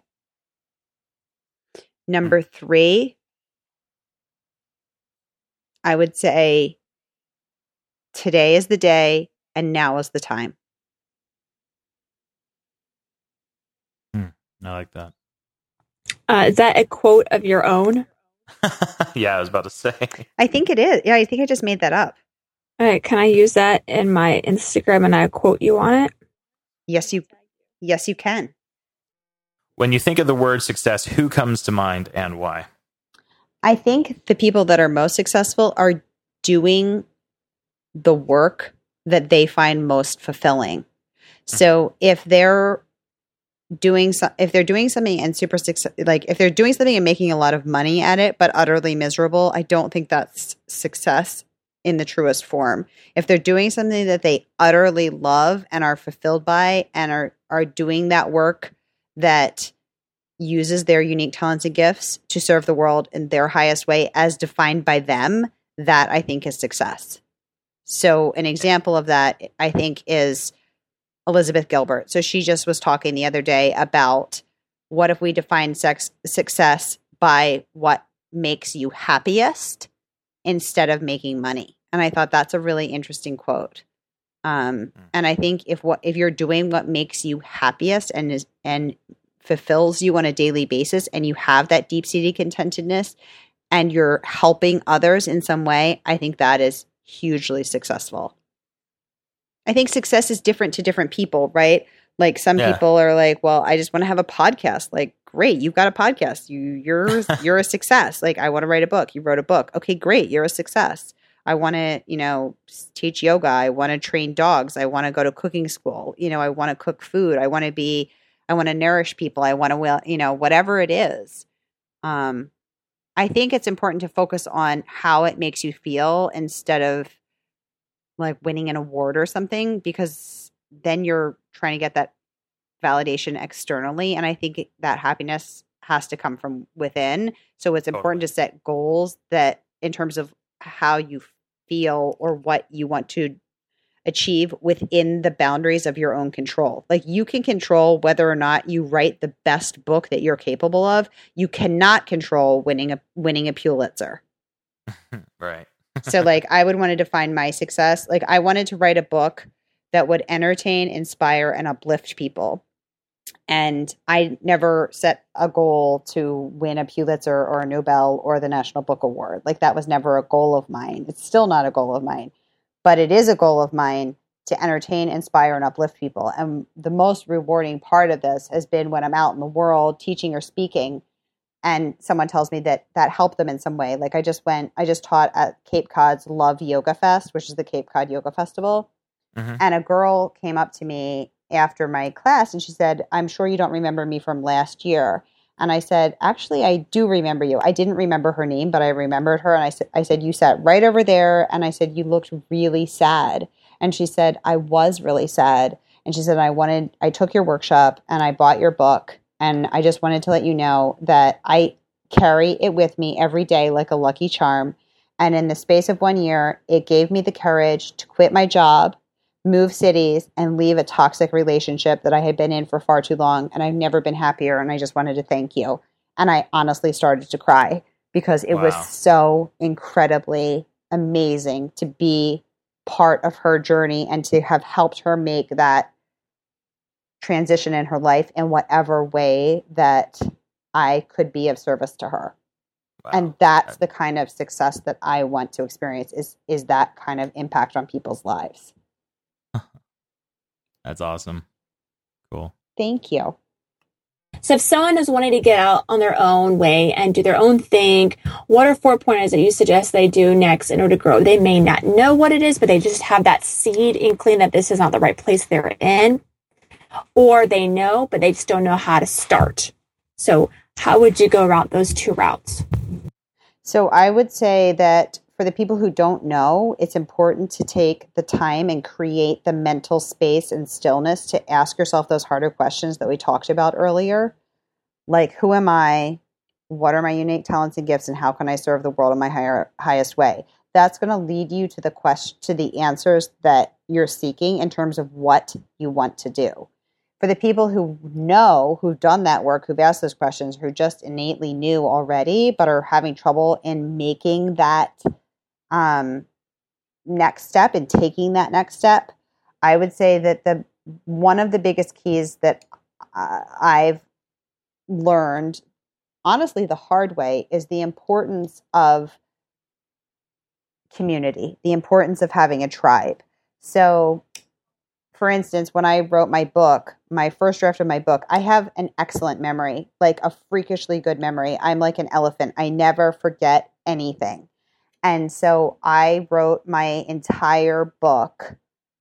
[SPEAKER 9] Number three, I would say today is the day and now is the time.
[SPEAKER 1] Hmm, I like that.
[SPEAKER 8] Uh, is that a quote of your own?
[SPEAKER 1] Yeah, I was about to say.
[SPEAKER 9] I think it is. Yeah, I think I just made that up.
[SPEAKER 8] All right, can I use that in my Instagram and I quote you on it?
[SPEAKER 9] Yes, you yes you can.
[SPEAKER 1] When you think of the word success, who comes to mind and why?
[SPEAKER 9] I think the people that are most successful are doing the work that they find most fulfilling. So if they're doing so, if they're doing something and super success, like if they're doing something and making a lot of money at it, but utterly miserable, I don't think that's success in the truest form. If they're doing something that they utterly love and are fulfilled by and are, are doing that work that uses their unique talents and gifts to serve the world in their highest way as defined by them, that I think is success. So an example of that, I think, is Elizabeth Gilbert. So she just was talking the other day about what if we define sex, success by what makes you happiest instead of making money. And I thought that's a really interesting quote. Um, and I think if what if you're doing what makes you happiest and is and fulfills you on a daily basis, and you have that deep-seated contentedness, and you're helping others in some way, I think that is hugely successful. I think success is different to different people, right? Like some yeah. people are like, well, I just want to have a podcast. Like, great, you've got a podcast. You, you're you're a success. Like, I want to write a book. You wrote a book. Okay, great, you're a success. I want to, you know, teach yoga. I want to train dogs. I want to go to cooking school. You know, I want to cook food. I want to be, I want to nourish people. I want to, you know, whatever it is. Um, I think it's important to focus on how it makes you feel instead of like winning an award or something, because then you're trying to get that validation externally. And I think that happiness has to come from within. So it's important to set goals that in terms of how you feel or what you want to achieve within the boundaries of your own control. Like you can control whether or not you write the best book that you're capable of. You cannot control winning a winning a Pulitzer.
[SPEAKER 1] Right.
[SPEAKER 9] So like I would want to define my success. Like I wanted to write a book that would entertain, inspire, and uplift people. And I never set a goal to win a Pulitzer or a Nobel or the National Book Award. Like that was never a goal of mine. It's still not a goal of mine, but it is a goal of mine to entertain, inspire, and uplift people. And the most rewarding part of this has been when I'm out in the world teaching or speaking and someone tells me that that helped them in some way. Like I just went, I just taught at Cape Cod's Love Yoga Fest, which is the Cape Cod Yoga Festival. Mm-hmm. And a girl came up to me after my class and she said, I'm sure you don't remember me from last year. And I said, actually, I do remember you. I didn't remember her name, but I remembered her. And I said, I said, you sat right over there. And I said, you looked really sad. And she said, I was really sad. And she said, I wanted, I took your workshop and I bought your book. And I just wanted to let you know that I carry it with me every day like a lucky charm. And in the space of one year, it gave me the courage to quit my job, move cities, and leave a toxic relationship that I had been in for far too long. And I've never been happier. And I just wanted to thank you. And I honestly started to cry because it wow. was so incredibly amazing to be part of her journey and to have helped her make that transition in her life in whatever way that I could be of service to her. Wow. And that's the kind of success that I want to experience is, is that kind of impact on people's lives.
[SPEAKER 1] That's awesome. Cool.
[SPEAKER 9] Thank you.
[SPEAKER 8] So if someone is wanting to get out on their own way and do their own thing, what are four pointers that you suggest they do next in order to grow? They may not know what it is, but they just have that seed inkling that this is not the right place they're in. Or they know, but they just don't know how to start. So how would you go about those two routes?
[SPEAKER 9] So I would say that for the people who don't know, it's important to take the time and create the mental space and stillness to ask yourself those harder questions that we talked about earlier. Like, who am I? What are my unique talents and gifts? And how can I serve the world in my higher, highest way? That's going to lead you to the question, to the answers that you're seeking in terms of what you want to do. For the people who know, who've done that work, who've asked those questions, who just innately knew already, but are having trouble in making that um, next step and taking that next step, I would say that the one of the biggest keys that uh, I've learned, honestly, the hard way, is the importance of community, the importance of having a tribe. So, for instance, when I wrote my book, my first draft of my book, I have an excellent memory, like a freakishly good memory. I'm like an elephant. I never forget anything. And so I wrote my entire book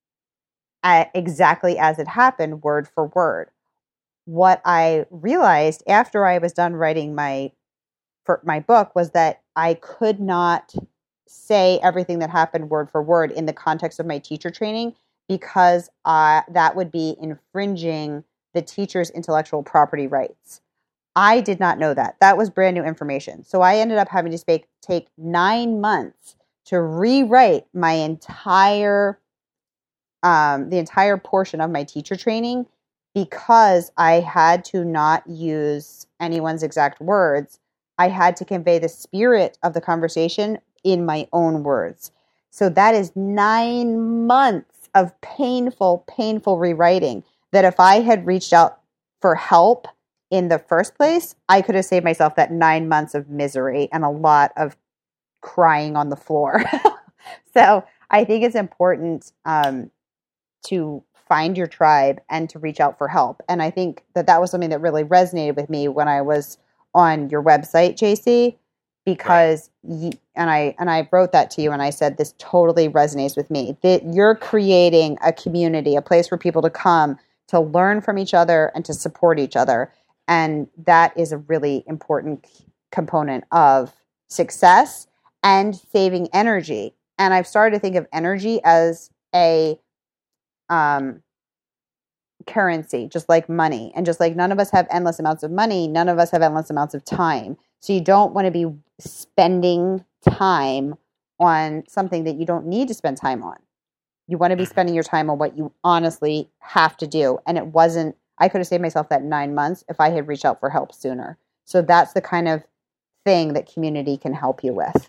[SPEAKER 9] at exactly as it happened, word for word. What I realized after I was done writing my for my book was that I could not say everything that happened word for word in the context of my teacher training, because uh, that would be infringing the teacher's intellectual property rights. I did not know that. That was brand new information. So I ended up having to speak, take nine months to rewrite my entire, um, the entire portion of my teacher training, because I had to not use anyone's exact words. I had to convey the spirit of the conversation in my own words. So that is nine months of painful, painful rewriting that if I had reached out for help in the first place, I could have saved myself that nine months of misery and a lot of crying on the floor. So I think it's important um, to find your tribe and to reach out for help. And I think that that was something that really resonated with me when I was on your website, J C, because right. you, and I and I wrote that to you and I said, this totally resonates with me. That you're creating a community, a place for people to come to learn from each other and to support each other. And that is a really important component of success and saving energy. And I've started to think of energy as a um, currency, just like money. And just like none of us have endless amounts of money, none of us have endless amounts of time. So you don't want to be spending time on something that you don't need to spend time on. You want to be spending your time on what you honestly have to do. And it wasn't, I could have saved myself that nine months if I had reached out for help sooner. So that's the kind of thing that community can help you with.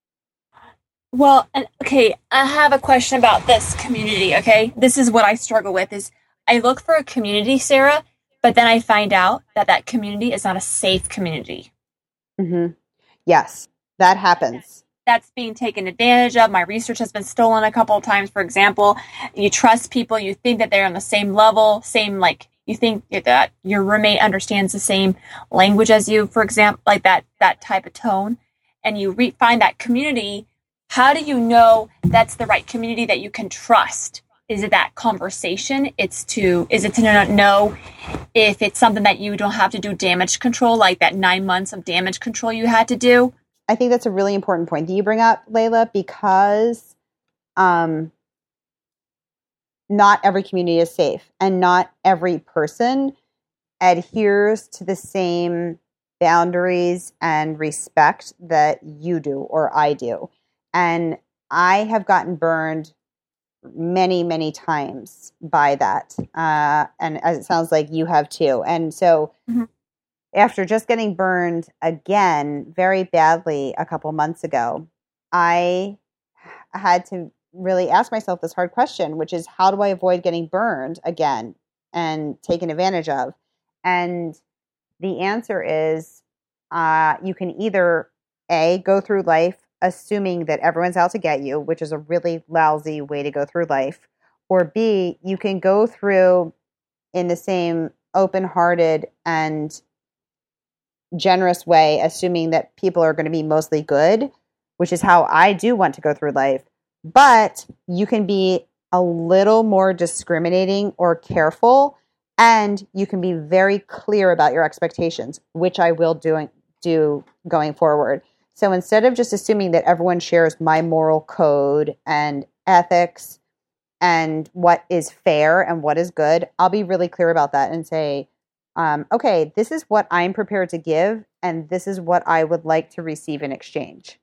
[SPEAKER 8] Well, and okay, I have a question about this community, okay? This is what I struggle with is I look for a community, Sarah, but then I find out that that community is not a safe community.
[SPEAKER 9] Mm-hmm. Yes, that happens.
[SPEAKER 8] That's being taken advantage of. My research has been stolen a couple of times. For example, you trust people, you think that they're on the same level, same, like, you think that your roommate understands the same language as you, for example, like that, that type of tone, and you re- find that community. How do you know that's the right community that you can trust? Is it that conversation? It's to, is it to know if it's something that you don't have to do damage control, like that nine months of damage control you had to do?
[SPEAKER 9] I think that's a really important point that you bring up, Layla, because um, not every community is safe and not every person adheres to the same boundaries and respect that you do or I do. And I have gotten burned many, many times by that. Uh, and as it sounds like you have too. And so mm-hmm. after just getting burned again very badly a couple months ago, I had to really ask myself this hard question, which is, how do I avoid getting burned again and taken advantage of? And the answer is uh, you can either, A, go through life assuming that everyone's out to get you, which is a really lousy way to go through life, or B, you can go through in the same open-hearted and generous way, assuming that people are going to be mostly good, which is how I do want to go through life. But you can be a little more discriminating or careful, and you can be very clear about your expectations, which I will do, do going forward. So instead of just assuming that everyone shares my moral code and ethics and what is fair and what is good, I'll be really clear about that and say, um, okay, this is what I'm prepared to give, and this is what I would like to receive in exchange.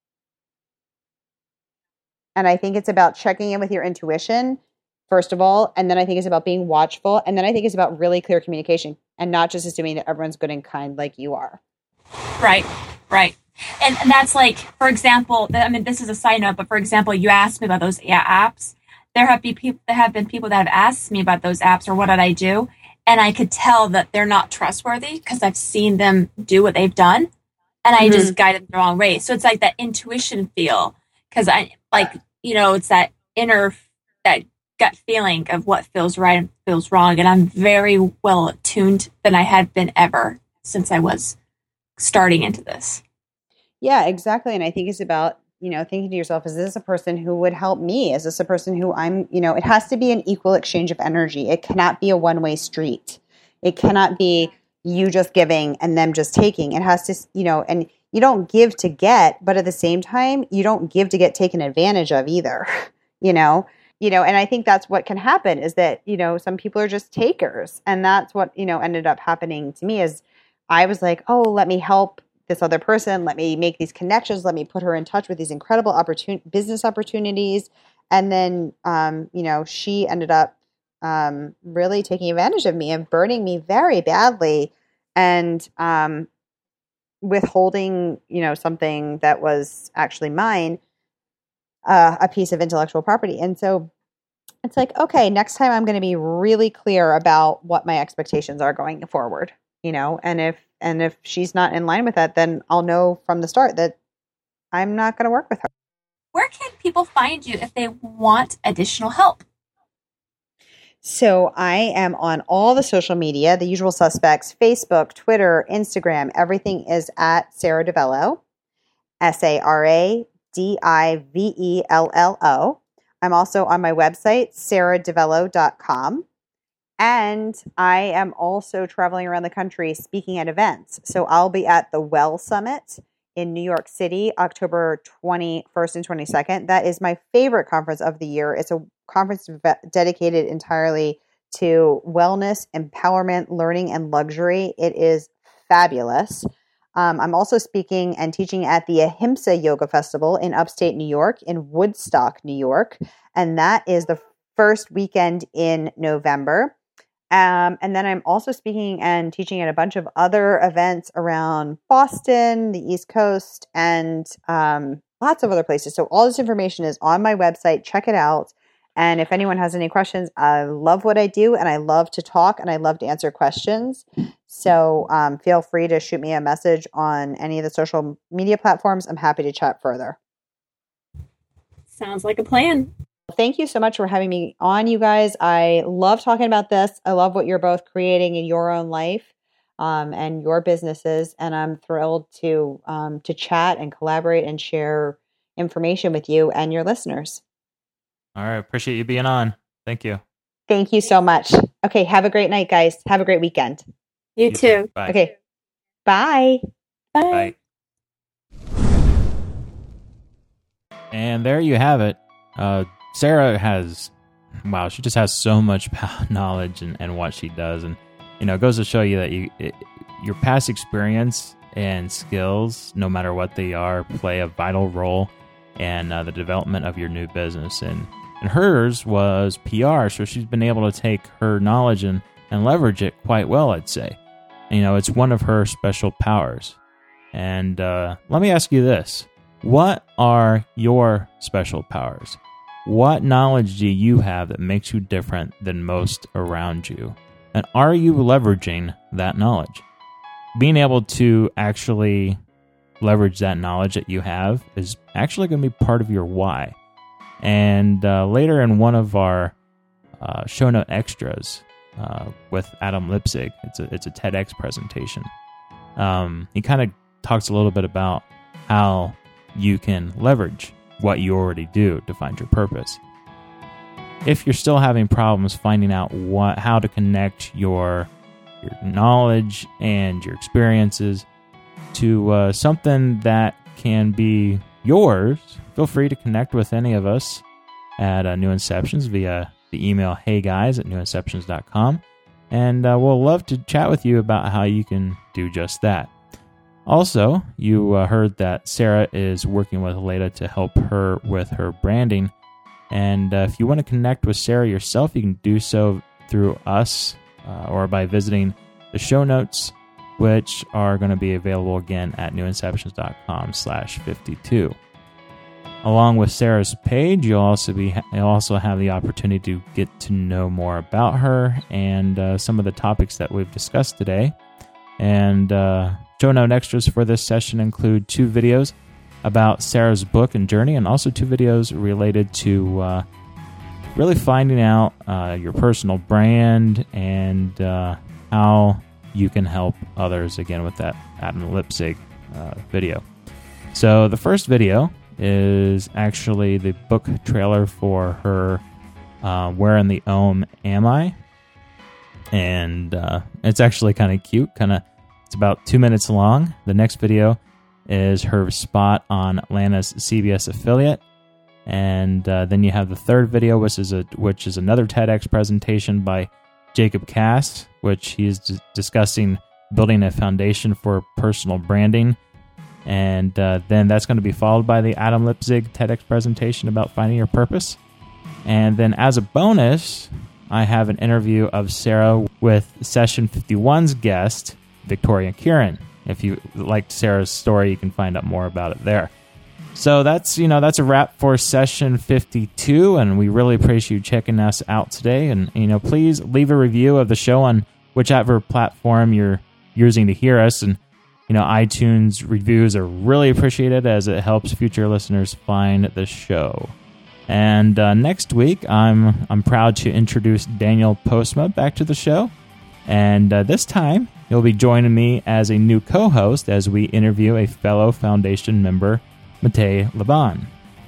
[SPEAKER 9] And I think it's about checking in with your intuition, first of all, and then I think it's about being watchful, and then I think it's about really clear communication and not just assuming that everyone's good and kind like you are.
[SPEAKER 8] Right, right. And, and that's like, for example, I mean, this is a side note, but for example, you asked me about those apps. There have been people, there have been people that have asked me about those apps or what did I do, and I could tell that they're not trustworthy because I've seen them do what they've done, and I mm-hmm. just guided them the wrong way. So it's like that intuition feel. Because I, like, you know, it's that inner, that gut feeling of what feels right and feels wrong. And I'm very well attuned than I had been ever since I was starting into this.
[SPEAKER 9] Yeah, exactly. And I think it's about, you know, thinking to yourself, is this a person who would help me? Is this a person who I'm, you know, it has to be an equal exchange of energy. It cannot be a one-way street. It cannot be you just giving and them just taking. It has to, you know, and you don't give to get, but at the same time, you don't give to get taken advantage of either, you know? You know, and I think that's what can happen is that, you know, some people are just takers. And that's what, you know, ended up happening to me is I was like, oh, let me help this other person. Let me make these connections. Let me put her in touch with these incredible opportun- business opportunities. And then, um, you know, she ended up um, really taking advantage of me and burning me very badly and um, withholding, you know, something that was actually mine. Uh, a piece of intellectual property. And so it's like, okay, next time I'm going to be really clear about what my expectations are going forward, you know, and if, and if she's not in line with that, then I'll know from the start that I'm not going to work with her.
[SPEAKER 8] Where can people find you if they want additional help?
[SPEAKER 9] So I am on all the social media, the usual suspects, Facebook, Twitter, Instagram, everything is at Sarah DiVello, S A R A D I V E L L O. I'm also on my website, sarah divello dot com. And I am also traveling around the country speaking at events. So I'll be at the Well Summit in New York City, October twenty-first and twenty-second. That is my favorite conference of the year. It's a conference dedicated entirely to wellness, empowerment, learning, and luxury. It is fabulous. Um, I'm also speaking and teaching at the Ahimsa Yoga Festival in upstate New York, in Woodstock, New York. And that is the first weekend in November. Um, and then I'm also speaking and teaching at a bunch of other events around Boston, the East Coast, and um, lots of other places. So all this information is on my website. Check it out. And if anyone has any questions, I love what I do and I love to talk and I love to answer questions. So um, feel free to shoot me a message on any of the social media platforms. I'm happy to chat further.
[SPEAKER 8] Sounds like a plan.
[SPEAKER 9] Thank you so much for having me on, you guys. I love talking about this. I love what you're both creating in your own life um, and your businesses. And I'm thrilled to um, to chat and collaborate and share information with you and your listeners.
[SPEAKER 1] All right. Appreciate you being on. Thank you.
[SPEAKER 9] Thank you so much. Okay. Have a great night, guys. Have a great weekend.
[SPEAKER 8] You, you too.
[SPEAKER 1] too. Bye.
[SPEAKER 9] Okay. Bye.
[SPEAKER 8] Bye.
[SPEAKER 1] Bye. And there you have it. Uh, Sarah has, wow, she just has so much knowledge and, and what she does. And, you know, it goes to show you that you it, your past experience and skills, no matter what they are, play a vital role in uh, the development of your new business. And, and hers was P R, so she's been able to take her knowledge and, and leverage it quite well, I'd say. You know, it's one of her special powers. And uh, let me ask you this. What are your special powers? What knowledge do you have that makes you different than most around you? And are you leveraging that knowledge? Being able to actually leverage that knowledge that you have is actually going to be part of your why. And uh, later in one of our uh, show note extras uh, with Adam Lipsig, it's a, it's a TEDx presentation. Um, he kind of talks a little bit about how you can leverage what you already do to find your purpose. If you're still having problems finding out what how to connect your your knowledge and your experiences to uh, something that can be yours, feel free to connect with any of us at uh, New Inceptions via the email heyguys at new inceptions dot com, and uh, we'll love to chat with you about how you can do just that. Also, you uh, heard that Sarah is working with Leda to help her with her branding. And uh, if you want to connect with Sarah yourself, you can do so through us uh, or by visiting the show notes, which are going to be available again at new inceptions dot com slash fifty-two. Along with Sarah's page, you'll also be you'll also have the opportunity to get to know more about her and uh, some of the topics that we've discussed today. And uh, show note extras for this session include two videos about Sarah's book and journey, and also two videos related to uh, really finding out uh, your personal brand and uh, how you can help others, again, with that Adam Lipzig uh, video. So the first video is actually the book trailer for her uh, Where in the Ohm Am I? And uh, it's actually kind of cute. Kind of, it's about two minutes long. The next video is her spot on Atlanta's C B S affiliate. And uh, then you have the third video, which is a which is another TEDx presentation by Jacob Cass, which he is d- discussing building a foundation for personal branding. And uh, then that's going to be followed by the Adam Lipzig TEDx presentation about finding your purpose. And then as a bonus, I have an interview of Sarah with Session fifty-one's guest, Victoria Kieran. If you liked Sarah's story, you can find out more about it there. So that's, you know, that's a wrap for Session fifty-two, and we really appreciate you checking us out today. And, you know, please leave a review of the show on whichever platform you're using to hear us. And, you know, iTunes reviews are really appreciated as it helps future listeners find the show. And uh, next week, I'm I'm proud to introduce Daniel Postma back to the show. And uh, this time, he'll be joining me as a new co-host as we interview a fellow Foundation member, Matej Laban.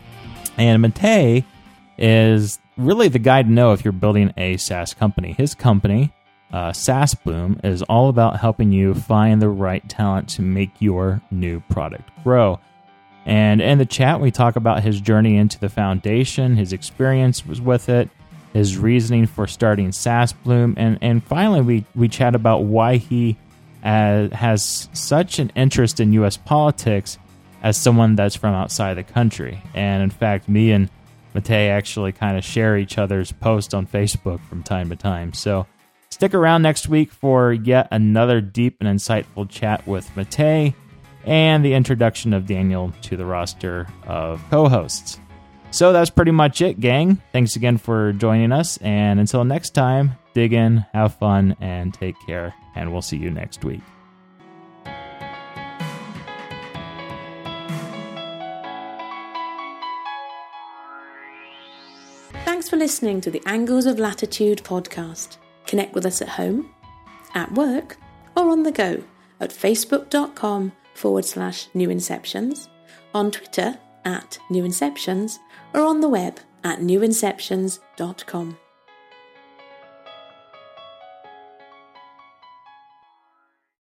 [SPEAKER 1] And Matej is really the guy to know if you're building a SaaS company. His company, uh, SaaSbloom, is all about helping you find the right talent to make your new product grow. And in the chat, we talk about his journey into the foundation, his experience was with it, his reasoning for starting SaaSbloom, and, and finally, we, we chat about why he uh, has such an interest in U S politics as someone that's from outside the country. And in fact, me and Matej actually kind of share each other's posts on Facebook from time to time. So stick around next week for yet another deep and insightful chat with Matej and the introduction of Daniel to the roster of co-hosts. So that's pretty much it, gang. Thanks again for joining us, and until next time, dig in, have fun, and take care, and we'll see you next week.
[SPEAKER 3] Thanks for listening to the Angles of Latitude podcast. Connect with us at home, at work, or on the go at facebook.com forward slash New Inceptions, on Twitter at New Inceptions, or on the web at new inceptions dot com.